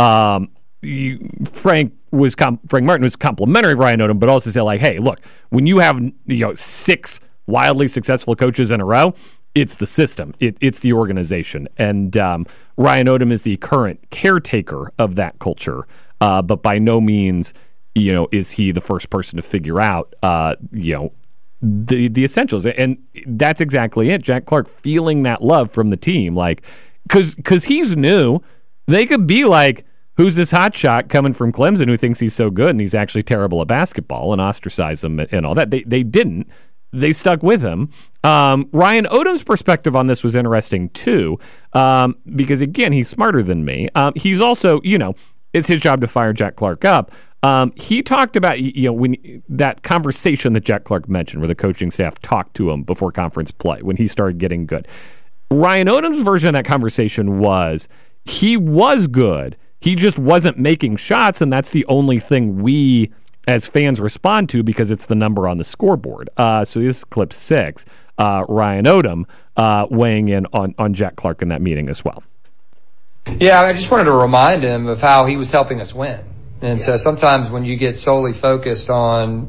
Frank Martin was complimentary of Ryan Odom, but also said, like, hey, look, when you have 6 wildly successful coaches in a row, it's the system. It's the organization. And Ryan Odom is the current caretaker of that culture, but by no means is he the first person to figure out, the essentials? And that's exactly it. Jack Clark feeling that love from the team, like, because he's new. They could be like, who's this hot shot coming from Clemson who thinks he's so good and he's actually terrible at basketball, and ostracize him and all that. They didn't. They stuck with him. Ryan Odom's perspective on this was interesting too, because again, he's smarter than me. He's also, it's his job to fire Jack Clark up. He talked about when that conversation that Jack Clark mentioned, where the coaching staff talked to him before conference play when he started getting good. Ryan Odom's version of that conversation was he was good. He just wasn't making shots, and that's the only thing we as fans respond to because it's the number on the scoreboard. So this is clip 6. Ryan Odom weighing in on Jack Clark in that meeting as well. Yeah, I just wanted to remind him of how he was helping us win. And so sometimes when you get solely focused on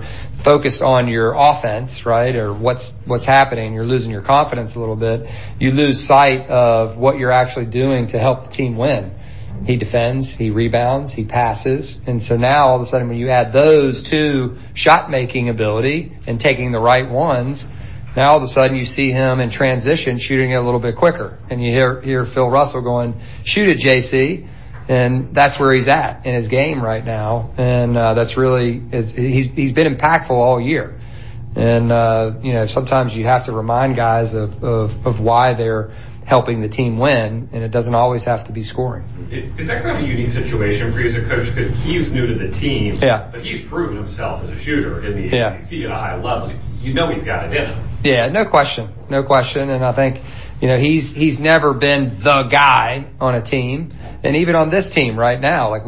your offense, right, or what's happening, you're losing your confidence a little bit. You lose sight of what you're actually doing to help the team win. He defends, he rebounds, he passes. And so now all of a sudden when you add those to shot-making ability and taking the right ones, now all of a sudden you see him in transition shooting it a little bit quicker. And you hear Phil Russell going, shoot it, JC. And that's where he's at in his game right now. And that's really he's been impactful all year. And, sometimes you have to remind guys of why they're helping the team win, and it doesn't always have to be scoring. Is that kind of a unique situation for you as a coach? Because he's new to the team, but he's proven himself as a shooter in the ACC at a high level. He's got it in him. Yeah, no question. And I think, he's never been the guy on a team, and even on this team right now, like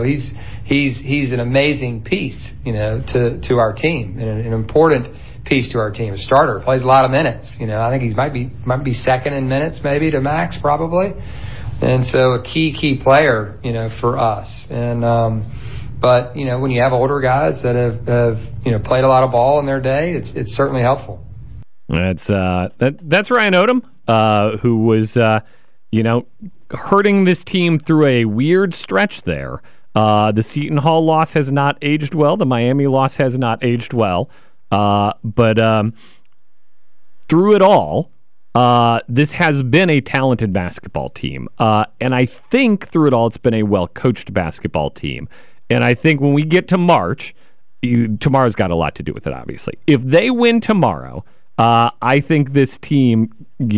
he's an amazing piece, to our team, and an important piece to our team. A starter, plays a lot of minutes. I think he might be second in minutes, maybe to Max, probably. And so a key player, for us. And but when you have older guys that have played a lot of ball in their day, it's certainly helpful. That's Ryan Odom, who was hurting this team through a weird stretch there. The Seton Hall loss has not aged well. The Miami loss has not aged well. But through it all, this has been a talented basketball team. And I think through it all, it's been a well-coached basketball team. And I think when we get to March, tomorrow's got a lot to do with it, obviously. If they win tomorrow, I think this team,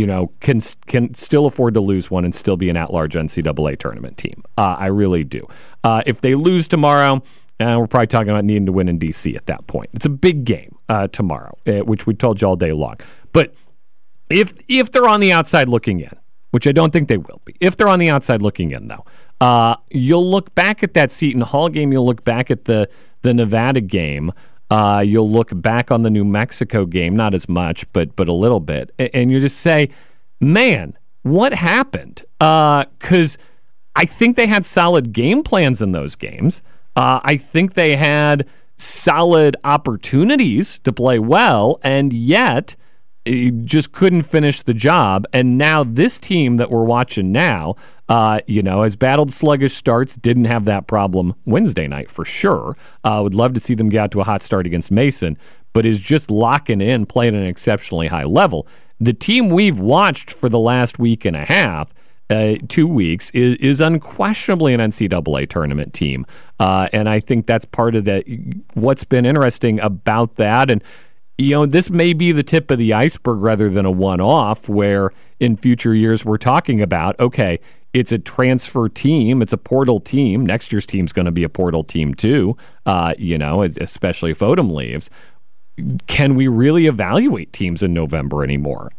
can still afford to lose one and still be an at-large NCAA tournament team. I really do. If they lose tomorrow, we're probably talking about needing to win in D.C. at that point. It's a big game tomorrow, which we told you all day long. But if they're on the outside looking in, which I don't think they will be, if they're on the outside looking in, though, you'll look back at that Seton Hall game, you'll look back at the Nevada game, you'll look back on the New Mexico game, not as much, but a little bit, and you just say, man, what happened? Because I think they had solid game plans in those games. I think they had solid opportunities to play well, and yet just couldn't finish the job. And now this team that we're watching now, has battled sluggish starts, didn't have that problem Wednesday night for sure. Would love to see them get out to a hot start against Mason, but is just locking in, playing at an exceptionally high level. The team we've watched for the last week and a half, 2 weeks, is unquestionably an NCAA tournament team. And I think that's part of what's been interesting about that. And this may be the tip of the iceberg rather than a one-off, where in future years we're talking about, okay, it's a transfer team, it's a portal team. Next year's team's going to be a portal team too, especially if Odom leaves. Can we really evaluate teams in November anymore?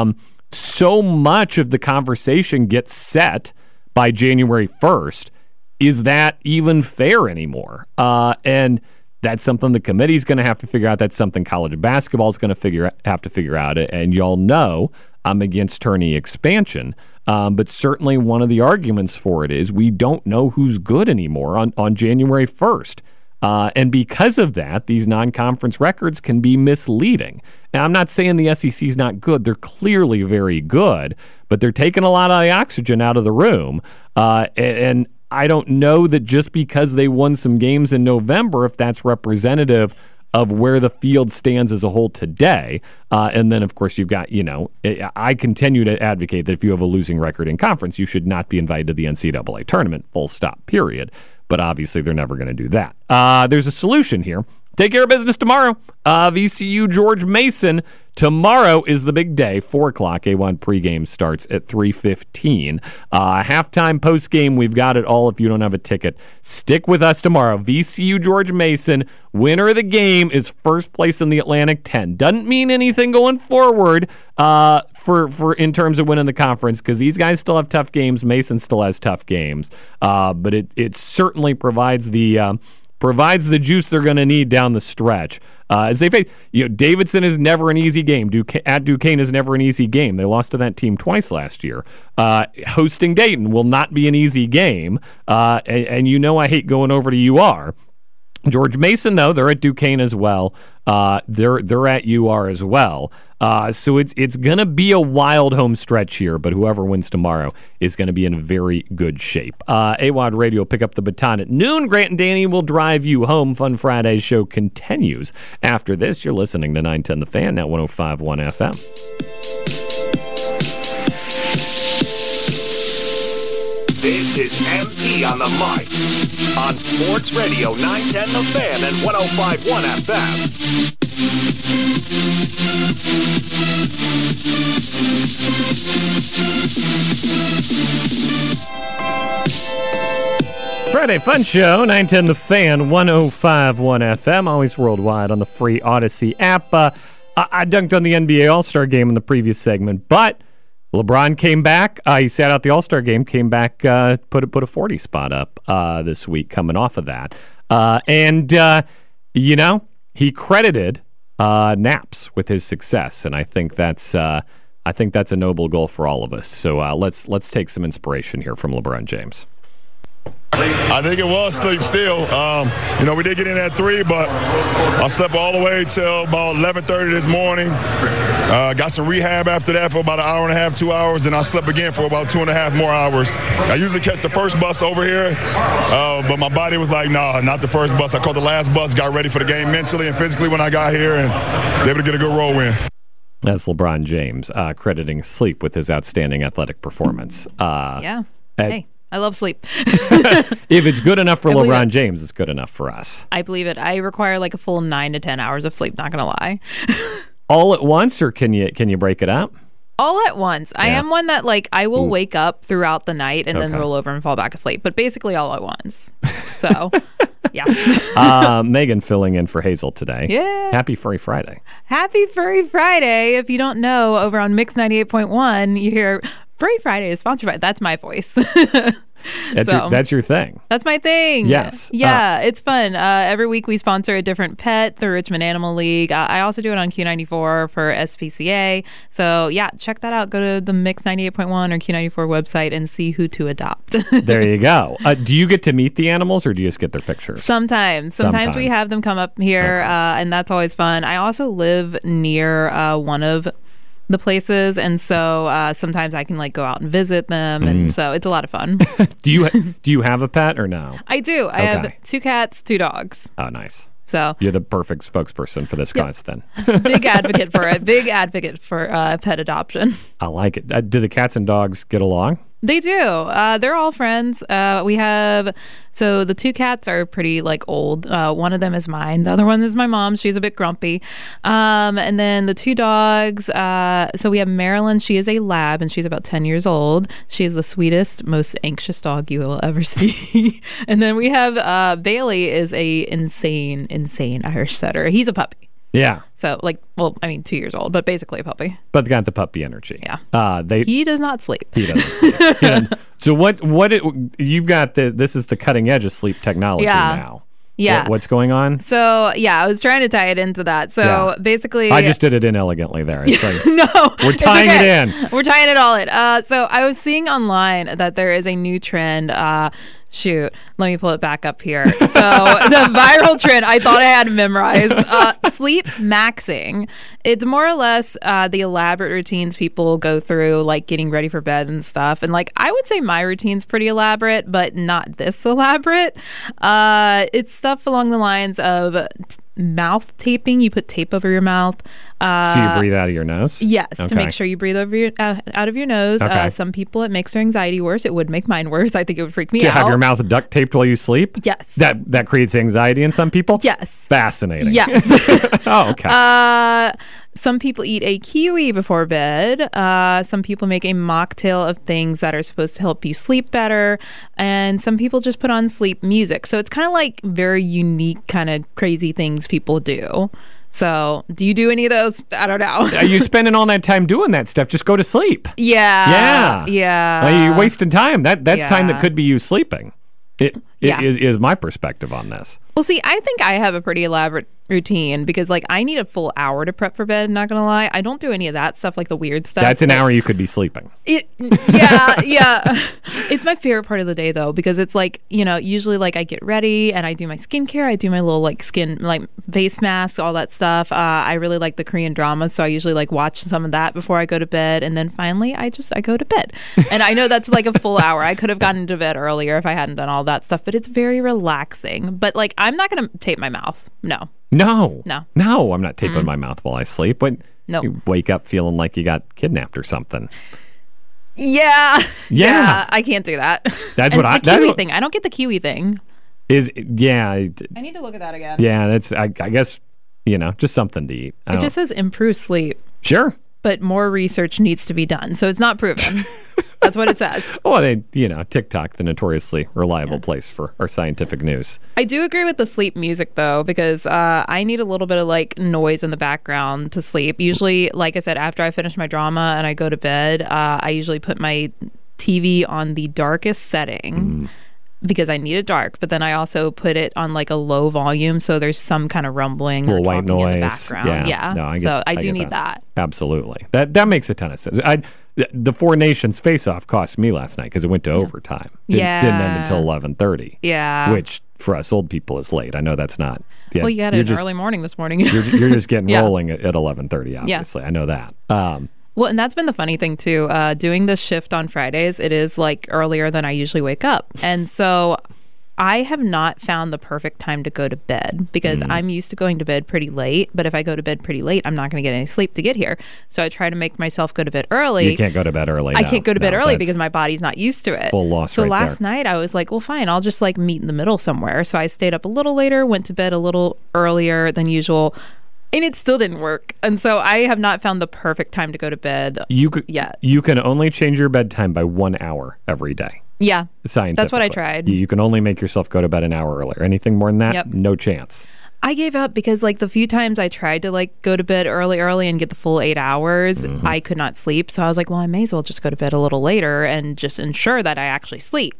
So much of the conversation gets set by January 1st. Is that even fair anymore? And that's something the committee's going to have to figure out. That's something college basketball is going to have to figure out. And y'all know I'm against tourney expansion. But certainly one of the arguments for it is we don't know who's good anymore on January 1st. And because of that, these non-conference records can be misleading. Now, I'm not saying the SEC's not good. They're clearly very good, but they're taking a lot of the oxygen out of the room. And I don't know that just because they won some games in November, if that's representative of where the field stands as a whole today. And then, of course, you've got, I continue to advocate that if you have a losing record in conference, you should not be invited to the NCAA tournament, full stop, period. But obviously, they're never going to do that. There's a solution here. Take care of business tomorrow. VCU George Mason. Tomorrow is the big day. 4 o'clock. A1 pregame starts at 3:15. Halftime, postgame, we've got it all if you don't have a ticket. Stick with us tomorrow. VCU George Mason. Winner of the game is first place in the Atlantic 10. Doesn't mean anything going forward for in terms of winning the conference, because these guys still have tough games. Mason still has tough games. But it certainly provides the juice they're going to need down the stretch. As they face, Davidson is never an easy game. At Duquesne is never an easy game. They lost to that team twice last year. Hosting Dayton will not be an easy game. And I hate going over to UR. George Mason, though, they're at Duquesne as well. They're at UR as well. So it's going to be a wild home stretch here, but whoever wins tomorrow is going to be in very good shape. AWOD Radio pick up the baton at noon. Grant and Danny will drive you home. Fun Friday show continues after this. You're listening to 910 The Fan at 105.1 FM. This is MP on the mic on Sports Radio 910 The Fan and 105.1 FM. Friday Fun Show, 910 The Fan, 105.1 FM, always worldwide on the free Odyssey app. I dunked on the NBA All-Star Game in the previous segment, but LeBron came back. He sat out the All-Star Game, came back, put a 40 spot up this week coming off of that. He credited Naps with his success, and I think that's a noble goal for all of us. So let's take some inspiration here from LeBron James. I think it was sleep still. We did get in at 3, but I slept all the way till about 11:30 this morning. Got some rehab after that for about an hour and a half, 2 hours, and I slept again for about 2.5 more hours. I usually catch the first bus over here, but my body was like, nah, not the first bus. I caught the last bus, got ready for the game mentally and physically when I got here, and was able to get a good roll win. That's LeBron James crediting sleep with his outstanding athletic performance. Hey. I love sleep. If it's good enough for LeBron James, it's good enough for us. I believe it. I require like a full 9 to 10 hours of sleep, not going to lie. All at once, or can you break it up? All at once. Yeah. I am one that I will wake up throughout the night and then roll over and fall back asleep, but basically all at once. So, yeah. Megan filling in for Hazel today. Yeah. Happy Furry Friday. Happy Furry Friday. If you don't know, over on Mix 98.1, you hear Furry Friday is sponsored by. That's my voice. That's your thing. That's my thing. Yes. Yeah, it's fun. Every week we sponsor a different pet through Richmond Animal League. I also do it on Q94 for SPCA. So, yeah, check that out. Go to the Mix 98.1 or Q94 website and see who to adopt. There you go. Do you get to meet the animals, or do you just get their pictures? Sometimes we have them come up here, and that's always fun. I also live near one of the places, and so sometimes I can like go out and visit them, and so it's a lot of fun. Do you have a pet or no? I do. I have 2 cats, 2 dogs. Oh, nice. So you're the perfect spokesperson for this cause, then. Big advocate for it. Big advocate for pet adoption. I like it. Do the cats and dogs get along? They do. They're all friends. So the 2 cats are pretty like old. One of them is mine. The other one is my mom's. She's a bit grumpy. And then the 2 dogs. So we have Marilyn. She is a lab and she's about 10 years old. She is the sweetest, most anxious dog you will ever see. And then we have Bailey is a insane Irish setter. He's a puppy. Yeah. So 2 years old, but basically a puppy. But got the puppy energy. Yeah. He does not sleep. He doesn't sleep. So you've got this is the cutting edge of sleep technology now. Yeah. What's going on? So, I was trying to tie it into that. So, basically... I just did it inelegantly there. It's like, no. We're tying it in. We're tying it all in. So, I was seeing online that there is a new trend. Shoot, let me pull it back up here. So, the viral trend, I thought I had memorized. Sleep maxing. It's more or less the elaborate routines people go through, like getting ready for bed and stuff. And, I would say my routine's pretty elaborate, but not this elaborate. It's stuff along the lines of mouth taping. You put tape over your mouth. So you breathe out of your nose? Yes, to make sure you breathe out of your nose. Okay. Some people, it makes their anxiety worse. It would make mine worse. I think it would freak me out. To have your mouth duct taped while you sleep? Yes. That creates anxiety in some people? Yes. Fascinating. Yes. Oh, okay. Some people eat a kiwi before bed. Some people make a mocktail of things that are supposed to help you sleep better. And some people just put on sleep music. So it's kind of like very unique kind of crazy things people do. So do you do any of those? I don't know. Are you spending all that time doing that stuff? Just go to sleep. Yeah. You're wasting time. That's time that could be you sleeping. It is my perspective on this. Well, see, I think I have a pretty elaborate routine because, I need a full hour to prep for bed, not going to lie. I don't do any of that stuff, the weird stuff. That's an hour you could be sleeping. Yeah. It's my favorite part of the day, though, because it's usually, I get ready and I do my skincare. I do my little, skin, face mask, all that stuff. I really like the Korean dramas, so I usually, watch some of that before I go to bed. And then finally, I go to bed. And I know that's, a full hour. I could have gotten to bed earlier if I hadn't done all that stuff, but it's very relaxing. But, I'm not going to tape my mouth. No, I'm not taping my mouth while I sleep. But you wake up feeling like you got kidnapped or something. Yeah, I can't do that. That's the kiwi thing. I don't get the kiwi thing. I need to look at that again. Yeah, that's I guess just something to eat. It just says improve sleep. Sure, but more research needs to be done, so it's not proven. That's what it says. Well, TikTok, the notoriously reliable place for our scientific news. I do agree with the sleep music, though, because I need a little bit of noise in the background to sleep. Usually, like I said, after I finish my drama and I go to bed, I usually put my TV on the darkest setting because I need it dark. But then I also put it on a low volume, so there's some kind of rumbling or white noise in the background. Yeah. No, I do need that. Absolutely. That makes a ton of sense. The Four Nations face-off cost me last night because it went to overtime. Didn't end until 11:30. Yeah. Which, for us old people, is late. I know that's not. Yeah, well, you got it early morning this morning. you're just getting rolling at 11:30, obviously. Yeah. I know that. Well, and that's been the funny thing, too. Doing this shift on Fridays, it is, earlier than I usually wake up. And so I have not found the perfect time to go to bed because I'm used to going to bed pretty late. But if I go to bed pretty late, I'm not going to get any sleep to get here. So I try to make myself go to bed early. You can't go to bed early. I can't go to bed early because my body's not used to it. Full loss. So last night I was like, well, fine, I'll just meet in the middle somewhere. So I stayed up a little later, went to bed a little earlier than usual. And it still didn't work. And so I have not found the perfect time to go to bed yet. You can only change your bedtime by 1 hour every day. Yeah. That's what I tried. You can only make yourself go to bed an hour earlier. Anything more than that, no chance. I gave up because the few times I tried to go to bed early and get the full 8 hours, I could not sleep. So I was like, well, I may as well just go to bed a little later and just ensure that I actually sleep,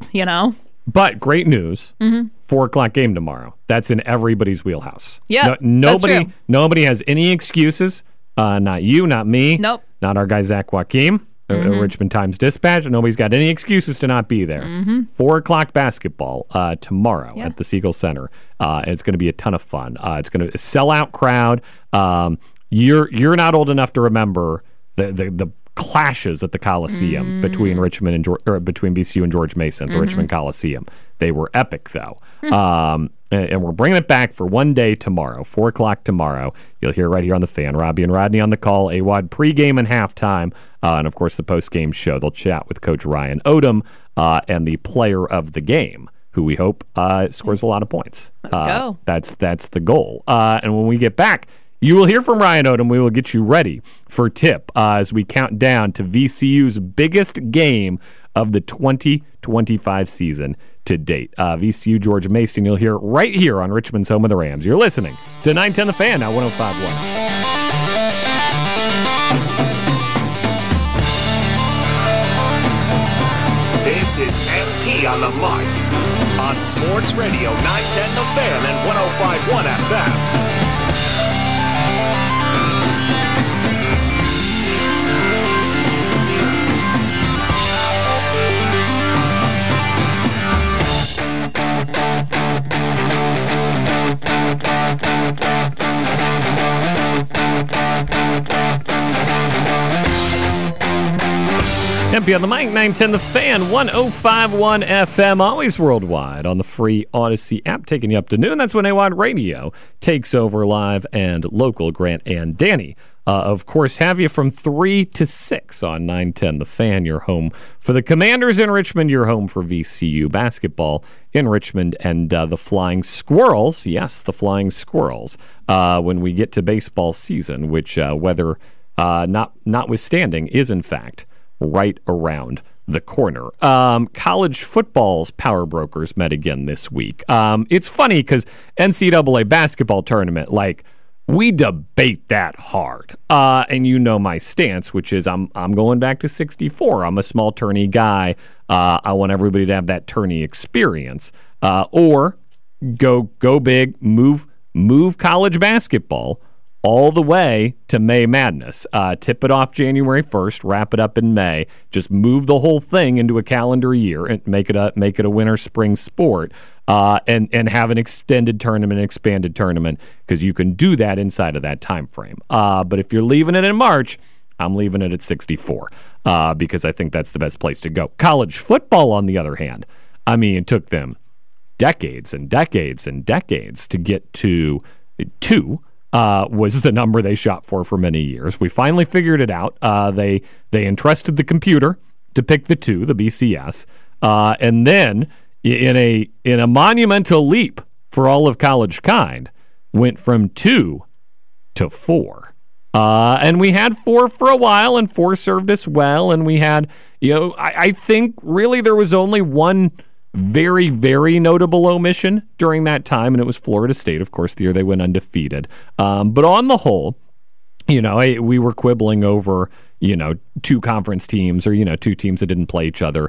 But great news, 4 o'clock game tomorrow. That's in everybody's wheelhouse. Yeah, nobody has any excuses. Not you, not me. Nope. Not our guy, Zach Joachim. Richmond Times-Dispatch. Nobody's got any excuses to not be there. 4 o'clock basketball tomorrow at the Siegel Center. It's going to be a ton of fun. It's going to sell out crowd. You're not old enough to remember the clashes at the Coliseum between Richmond and between VCU and George Mason, the Richmond Coliseum. They were epic, though. And we're bringing it back for one day tomorrow, 4 o'clock tomorrow. You'll hear right here on The Fan. Robbie and Rodney on the call, AWOD pregame and halftime, and, of course, the postgame show. They'll chat with Coach Ryan Odom and the player of the game, who we hope scores a lot of points. Let's go. That's the goal. And when we get back, you will hear from Ryan Odom. We will get you ready for tip as we count down to VCU's biggest game of the 2025 season to date. VCU George Mason, you'll hear right here on Richmond's Home of the Rams. You're listening to 910 The Fan, now 105.1. This is MP on the mic on Sports Radio 910 The Fan and 105.1 FM. MP on the mic, 910 The Fan, 105.1 FM, always worldwide on the free Odyssey app, taking you up to noon. That's when AWOD Radio takes over live and local. Grant and Danny, of course, have you from 3 to 6 on 910 The Fan, your home for the Commanders in Richmond, your home for VCU basketball in Richmond, and the Flying Squirrels, yes, the Flying Squirrels, when we get to baseball season, which, weather notwithstanding, is in fact right around the corner. College football's power brokers met again this week. It's funny because NCAA basketball tournament, we debate that hard. And you know my stance, which is I'm going back to 64. I'm a small tourney guy. I want everybody to have that tourney experience. Or go big, move college basketball all the way to May Madness. Tip it off January 1st, wrap it up in May. Just move the whole thing into a calendar year and make it a winter spring sport. And have an extended tournament, expanded tournament, because you can do that inside of that time frame. But if you're leaving it in March, I'm leaving it at 64 because I think that's the best place to go. College football, on the other hand, it took them decades and decades and decades to get to 2. Was the number they shot for many years. We finally figured it out. They entrusted the computer to pick the 2, the BCS, and then in a monumental leap for all of college kind, went from 2 to 4. And we had 4 for a while, and 4 served us well. And we had, I think really there was only one very, very notable omission during that time, and it was Florida State, of course, the year they went undefeated. But on the whole, we were quibbling over, 2 conference teams or, 2 teams that didn't play each other.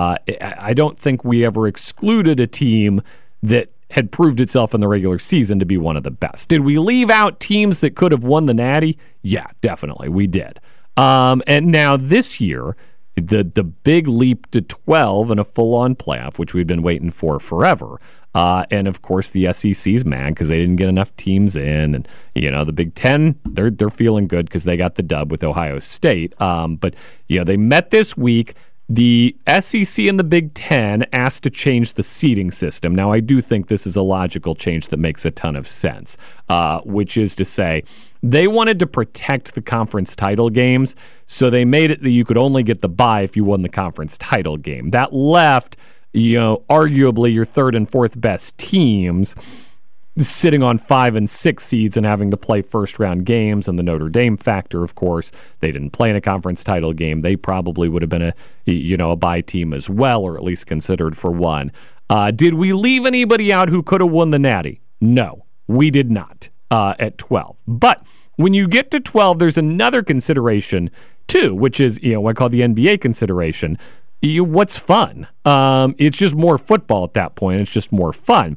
I don't think we ever excluded a team that had proved itself in the regular season to be one of the best. Did we leave out teams that could have won the Natty? Yeah, definitely, we did. And now this year, the big leap to 12 and a full-on playoff, which we've been waiting for forever. And, of course, the SEC's mad because they didn't get enough teams in. And, the Big Ten, they're feeling good because they got the dub with Ohio State. But, they met this week. The SEC and the Big Ten asked to change the seeding system. Now, I do think this is a logical change that makes a ton of sense, which is to say they wanted to protect the conference title games, so they made it that you could only get the bye if you won the conference title game. That left, arguably your 3rd and 4th best teams sitting on 5 and 6 seeds and having to play first-round games, and the Notre Dame factor, of course. They didn't play in a conference title game. They probably would have been a bye team as well, or at least considered for one. Did we leave anybody out who could have won the Natty? No, we did not at 12. But when you get to 12, there's another consideration, too, which is, what I call the NBA consideration. What's fun? It's just more football at that point. It's just more fun.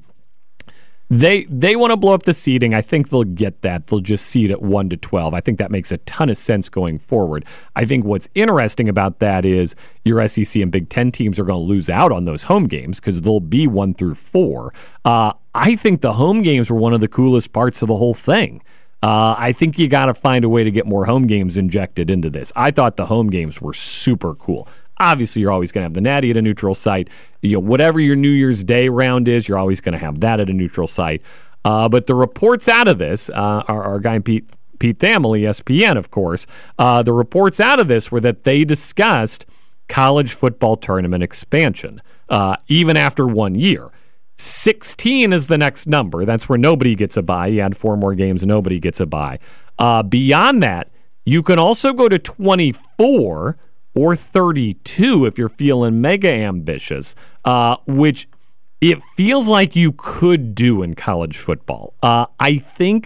They want to blow up the seeding. I think they'll get that. They'll just seed at 1 to 12. I think that makes a ton of sense going forward. I think what's interesting about that is your SEC and Big Ten teams are going to lose out on those home games because they'll be 1 through 4. I think the home games were one of the coolest parts of the whole thing. I think you got to find a way to get more home games injected into this. I thought the home games were super cool. Obviously, you're always going to have the Natty at a neutral site. Whatever your New Year's Day round is, you're always going to have that at a neutral site. But the reports out of this, our guy Pete Thamel, ESPN, of course, the reports out of this were that they discussed college football tournament expansion, even after 1 year. 16 is the next number. That's where nobody gets a bye. You add 4 more games, nobody gets a bye. Beyond that, you can also go to 24 or 32 if you're feeling mega ambitious, which it feels like you could do in college football. I think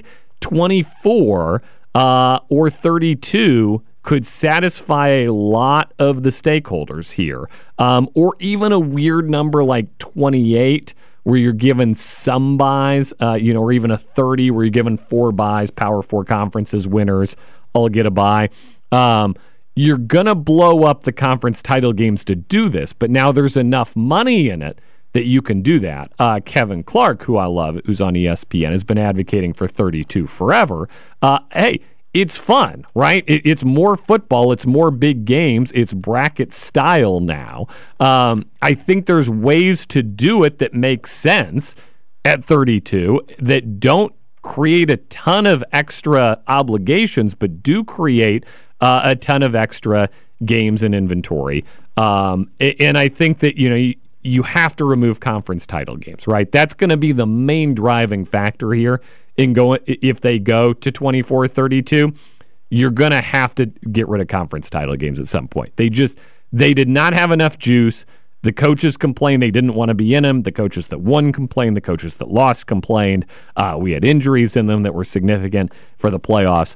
24 or 32 could satisfy a lot of the stakeholders here, or even a weird number like 28 where you're given some buys, or even a 30 where you're given 4 buys, Power 4 conferences, winners all get a bye. You're going to blow up the conference title games to do this, but now there's enough money in it that you can do that. Kevin Clark, who I love, who's on ESPN, has been advocating for 32 forever. Hey, it's fun, right? It's more football. It's more big games. It's bracket style now. I think there's ways to do it that make sense at 32 that don't create a ton of extra obligations, but do create a ton of extra games and inventory. And I think that, you have to remove conference title games, right? That's going to be the main driving factor here. If they go to 24-32, you're going to have to get rid of conference title games at some point. They did not have enough juice. The coaches complained they didn't want to be in them. The coaches that won complained. The coaches that lost complained. We had injuries in them that were significant for the playoffs.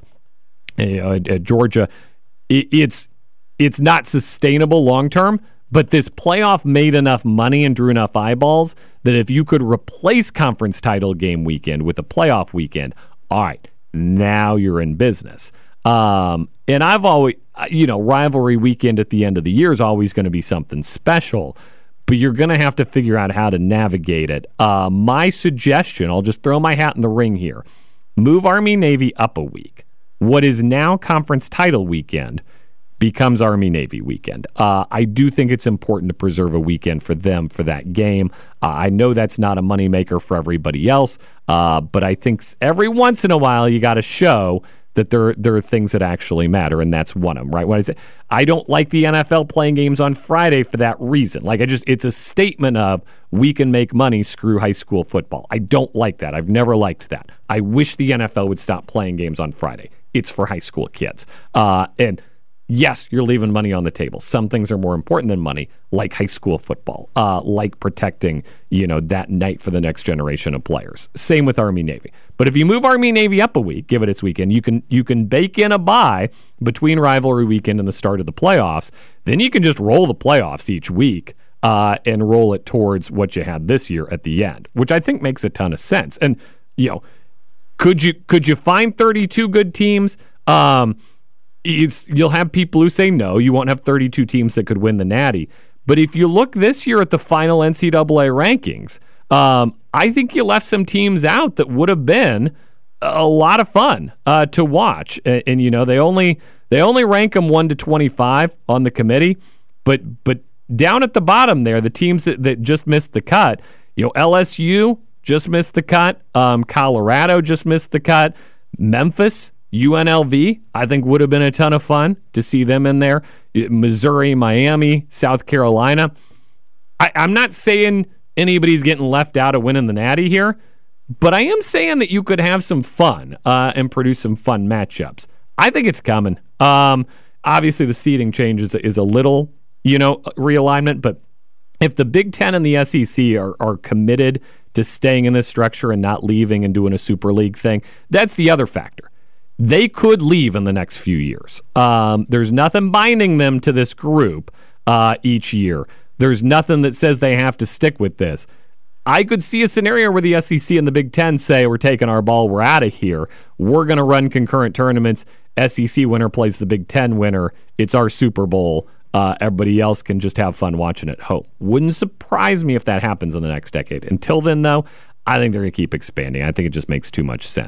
At Georgia, it's not sustainable long term. But this playoff made enough money and drew enough eyeballs that if you could replace conference title game weekend with a playoff weekend, all right, now you're in business. And I've always, rivalry weekend at the end of the year is always going to be something special, but you're going to have to figure out how to navigate it. My suggestion, I'll just throw my hat in the ring here, move Army-Navy up a week. What is now conference title weekend becomes Army-Navy weekend. I do think it's important to preserve a weekend for them for that game. I know that's not a moneymaker for everybody else, but I think every once in a while you got to show that there are things that actually matter, and that's one of them, right? When I say I don't like the NFL playing games on Friday for that reason. It's a statement of we can make money, screw high school football. I don't like that. I've never liked that. I wish the NFL would stop playing games on Friday. It's for high school kids. And yes, you're leaving money on the table. Some things are more important than money, like high school football, like protecting, that night for the next generation of players. Same with Army-Navy. But if you move Army-Navy up a week, give it its weekend, you can bake in a bye between rivalry weekend and the start of the playoffs. Then you can just roll the playoffs each week and roll it towards what you had this year at the end, which I think makes a ton of sense. And, could you find 32 good teams? You'll have people who say no. You won't have 32 teams that could win the Natty. But if you look this year at the final NCAA rankings, I think you left some teams out that would have been a lot of fun to watch. And they only rank them 1 to 25 on the committee. But down at the bottom there, the teams that just missed the cut, LSU just missed the cut. Colorado just missed the cut. Memphis, UNLV, I think would have been a ton of fun to see them in there. Missouri, Miami, South Carolina. I'm not saying anybody's getting left out of winning the Natty here, but I am saying that you could have some fun and produce some fun matchups. I think it's coming. Obviously, the seeding change is a little, realignment, but if the Big Ten and the SEC are committed to staying in this structure and not leaving and doing a Super League thing, that's the other factor. They could leave in the next few years. There's nothing binding them to this group each year. There's nothing that says they have to stick with this. I could see a scenario where the SEC and the Big Ten say, we're taking our ball, we're out of here. We're going to run concurrent tournaments. SEC winner plays the Big Ten winner. It's our Super Bowl. Everybody else can just have fun watching at home. Wouldn't surprise me if that happens in the next decade. Until then, though, I think they're going to keep expanding. I think it just makes too much sense.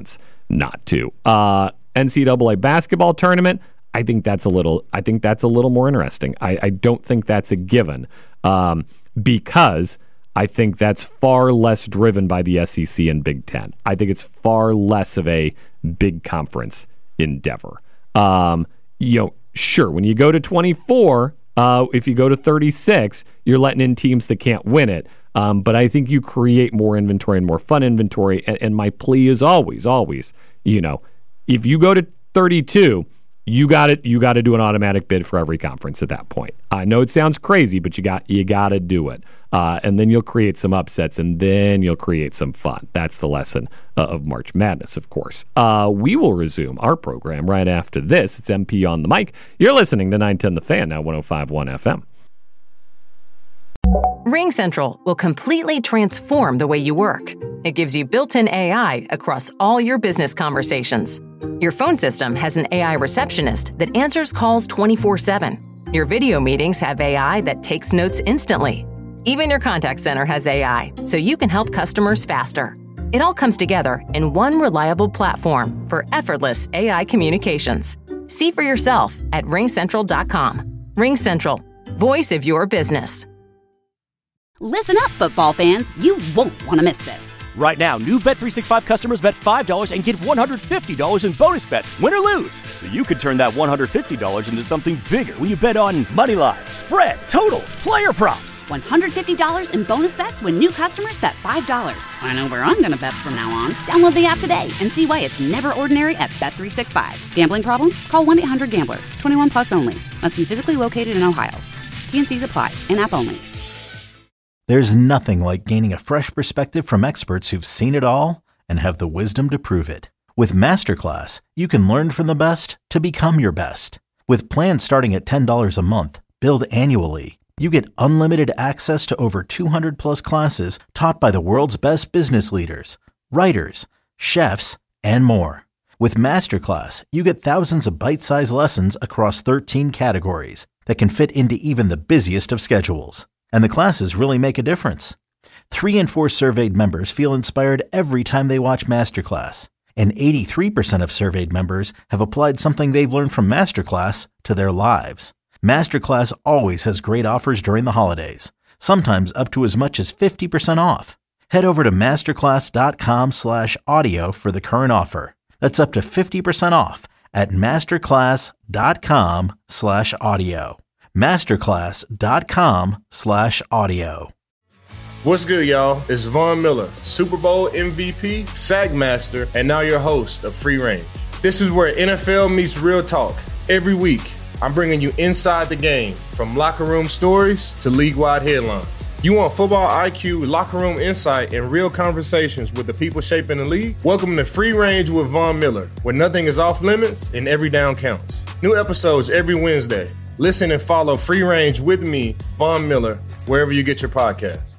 not to. NCAA basketball tournament, I think that's a little more interesting. I don't think that's a given because I think that's far less driven by the SEC and Big Ten. I think it's far less of a big conference endeavor. Sure, when you go to 24, if you go to 36, you're letting in teams that can't win it. But I think you create more inventory and more fun inventory. And my plea is always, if you go to 32, you got to do an automatic bid for every conference at that point. I know it sounds crazy, but you got to do it. And then you'll create some upsets, and then you'll create some fun. That's the lesson of March Madness, of course. We will resume our program right after this. It's MP on the mic. You're listening to 910 The Fan, now 105.1 FM. RingCentral will completely transform the way you work. It gives you built-in AI across all your business conversations. Your phone system has an AI receptionist that answers calls 24/7. Your video meetings have AI that takes notes instantly. Even your contact center has AI, so you can help customers faster. It all comes together in one reliable platform for effortless AI communications. See for yourself at ringcentral.com. RingCentral, voice of your business. Listen up, football fans. You won't want to miss this. Right now, new Bet365 customers bet $5 and get $150 in bonus bets, win or lose. So you could turn that $150 into something bigger when you bet on moneyline, spread, totals, player props. $150 in bonus bets when new customers bet $5. I know where I'm going to bet from now on. Download the app today and see why it's never ordinary at Bet365. Gambling problem? Call 1-800-GAMBLER. 21 plus only. Must be physically located in Ohio. T&Cs apply. In-app only. There's nothing like gaining a fresh perspective from experts who've seen it all and have the wisdom to prove it. With Masterclass, you can learn from the best to become your best. With plans starting at $10 a month, billed annually, you get unlimited access to over 200 plus classes taught by the world's best business leaders, writers, chefs, and more. With Masterclass, you get thousands of bite-sized lessons across 13 categories that can fit into even the busiest of schedules. And the classes really make a difference. 3 in 4 surveyed members feel inspired every time they watch Masterclass. And 83% of surveyed members have applied something they've learned from Masterclass to their lives. Masterclass always has great offers during the holidays, sometimes up to as much as 50% off. Head over to masterclass.com/audio for the current offer. That's up to 50% off at masterclass.com/audio. masterclass.com/audio. What's good, y'all? It's Von Miller, Super Bowl MVP, Sagmaster, and now your host of Free Range. This is where NFL meets real talk. Every week, I'm bringing you inside the game, from locker room stories to league-wide headlines. You want football IQ, locker room insight, and real conversations with the people shaping the league? Welcome to Free Range with Von Miller, where nothing is off limits and every down counts. New episodes every Wednesday. Listen and follow Free Range with me, Von Miller, wherever you get your podcasts.